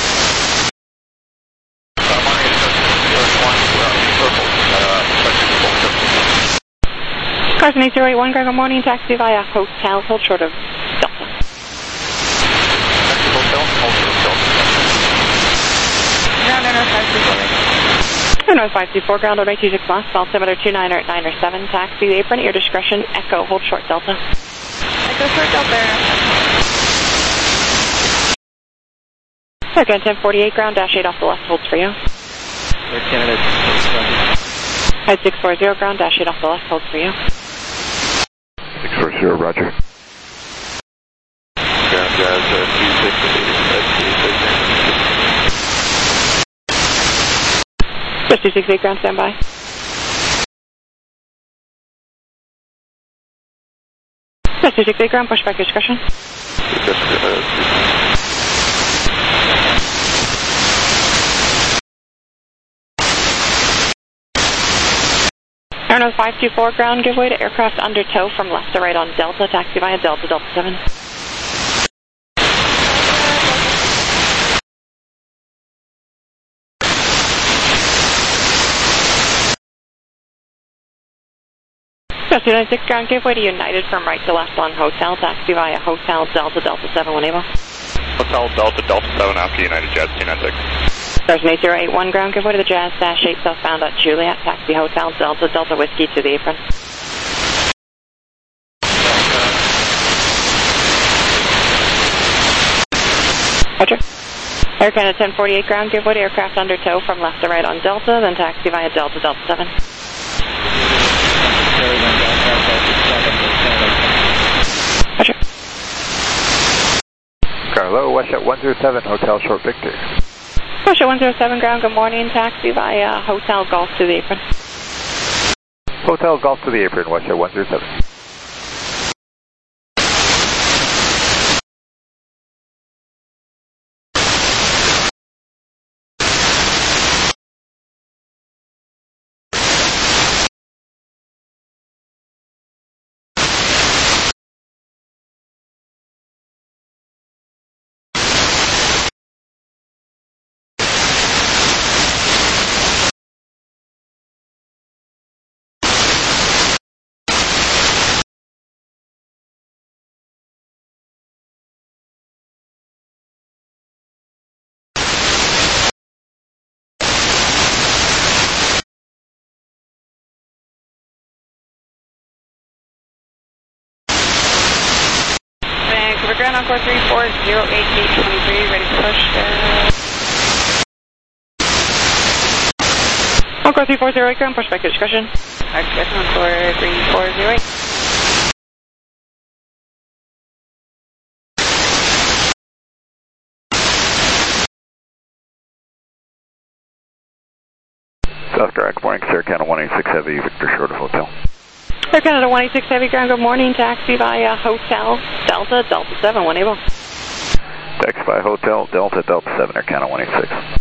Carson 8081, ground, good morning, taxi via Hotel, hold short of Delta. Hotel, hold short of Delta. Ground, runway 524. Runway 524, ground, runway 26 last, altimeter 298.907, taxi, the apron at your discretion, Echo, hold short Delta. Echo short Delta. Again, 1048, ground, dash 8 off the left, holds for you. Air Canada 1048. At 640, ground, dash 8 off the left, holds for you. 640, roger. Ground Jazz 268. Just 268, ground, standby. Just 268, ground, push back your discretion. Airnose 524, ground, give way to aircraft under tow from left to right on Delta, taxi via Delta, Delta 7. Just 296, ground, give way to United from right to left on Hotel, taxi via Hotel, Delta, Delta 7, when able. Hotel Delta, Delta 7 after United Jazz 296. Carson 8081, ground, give way to the Jazz Dash 8 southbound at Juliet, taxi Hotel, Delta, Delta Whiskey to the apron. Roger. Air Canada 1048, ground, give way to aircraft under tow from left to right on Delta, then taxi via Delta, Delta 7. Roger. Carlo, WestJet 107, Hotel Short Victor. WestJet 107, ground, good morning, taxi via Hotel Golf to the apron. Hotel Golf to the apron, WestJet 107. Ground Encore 3408-23, ready to push. Encore 3408, ground, push back to discretion. Access Encore 3408. South Direct, morning, Sierra Canada 186 Heavy, Victor Short of Hotel. Air Canada 186 Heavy Ground, good morning. Taxi via Hotel Delta, Delta 7, when able. Taxi via Hotel Delta, Delta 7, Air Canada 186.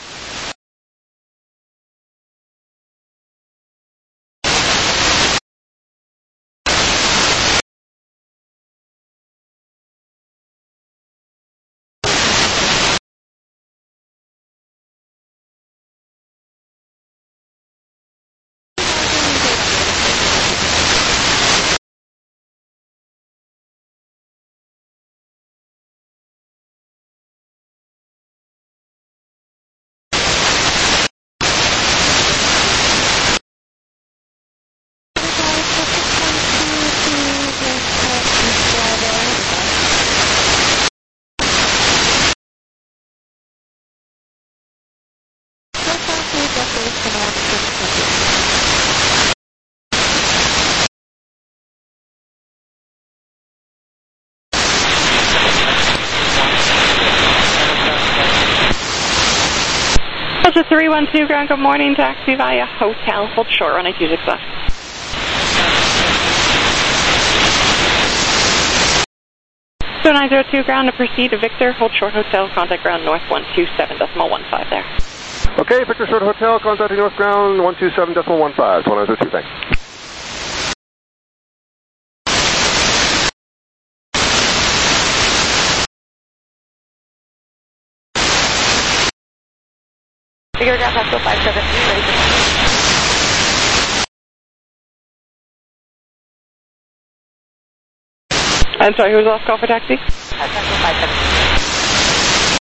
Delta 312 Ground, good morning. Taxi via Hotel, hold short, runway 26 left. So 902 Ground to proceed to Victor, hold short Hotel, contact ground north 127.15 there. Okay, Victor Short Hotel, contacting North Ground 127.15, 1902, thanks. Victor Ground, Pascal 573, ready for I'm sorry, who was the last call for taxi? Pascal 573.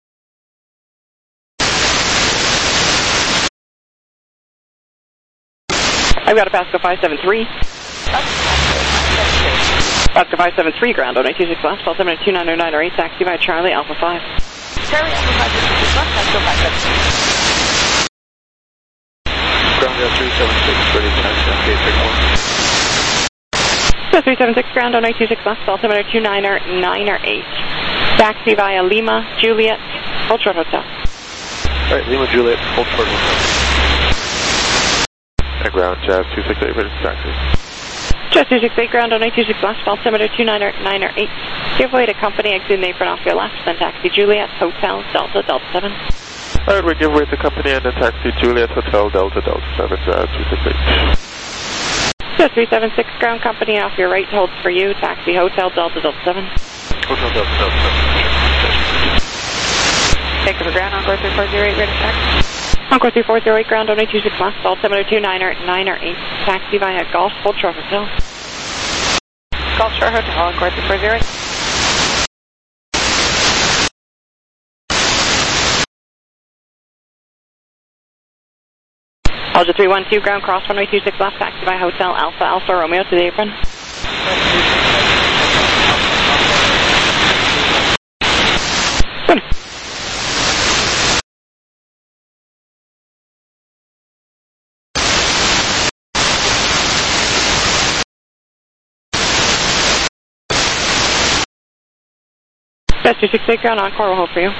I've got a Pascal 573. Pascal 573 ground, 026 left, call 72909 or 8, taxi by Charlie Alpha 5. Charlie Alpha 526 left, Pascal 573. Ground 376, ready to taxi on gate 61. 376 ground, 026 left, altimeter 29 or 9 or 8. Taxi via Lima, Juliet, hold short Hotel. Alright, Lima, Juliet, hold short Hotel. At ground, Jazz 268, ready to taxi. Jazz 268 ground, 026 left, altimeter 29 or 9 or 8. Give way to company, exit the apron off your left, then taxi Juliet, Hotel, Delta, Delta 7. Alright, we give way to company and then taxi Juliet, Hotel, Delta, Delta 7, Jazz 268. Jazz 376 ground, company off your right, holds for you, taxi Hotel, Delta, Delta 7. Hotel, Delta, Delta 7. Take over ground, Encore 3408, ready to taxi. Encore 3408 ground, 026 left, altimeter 29 or 9 or 8. Taxi via Golf, hold short Hotel. Golf Shore Hotel, Encore 3408. Alger 312 ground, cross runway 26 left, taxi by Hotel Alpha Alpha Romeo to the apron. Good. That's 268 ground, Encore will hold for you.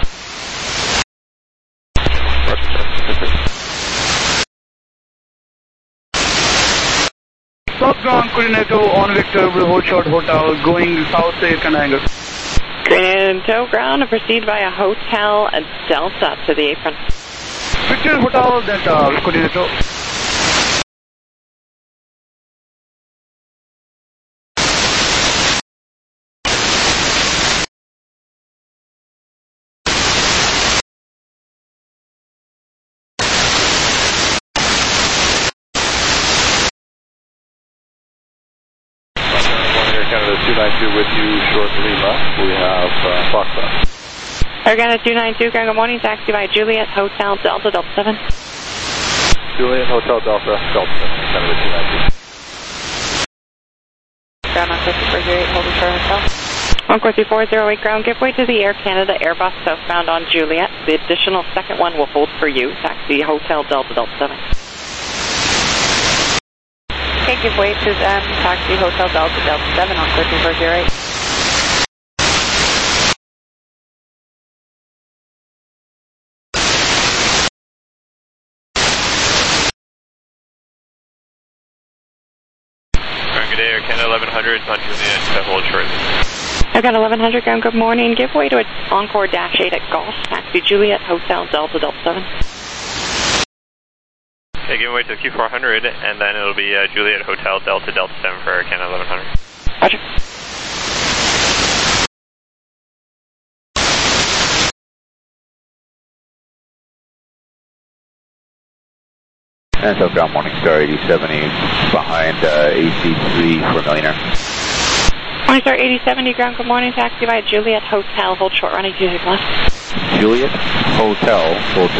South ground, Coordinator on Victor, will hold short Hotel, going south to Air Canada. Coordinator ground, and proceed via Hotel Delta to the apron. Victor Hotel Delta, Coordinator. Canada 292 with you, short Lima. We have Foxtrot. Air Canada 292, good morning, taxi by Juliet, Hotel, Delta, Delta 7. Juliet, Hotel, Delta, Delta 7, Canada 292. Ground on 5408, holding for Hotel. Encore 3408 ground, give way to the Air Canada Airbus southbound on Juliet. The additional second one will hold for you, taxi Hotel, Delta, Delta 7. Okay, give way to taxi Hotel Delta, Delta 7 on 3408. 1100 on Juliet to hold shortly. I've got 1100 ground, good morning. Give way to Encore Dash 8 at Golf, taxi Juliet Hotel Delta Delta 7. Okay, give way to the Q400, and then it'll be Juliet Hotel Delta Delta 7 for Air Canada 1100. Roger. And so ground Morningstar 8070 behind AC3 for Millionaire. Morningstar 8070 ground, good morning. Taxi via Juliet Hotel, hold short running 26 left. Juliet Hotel, hold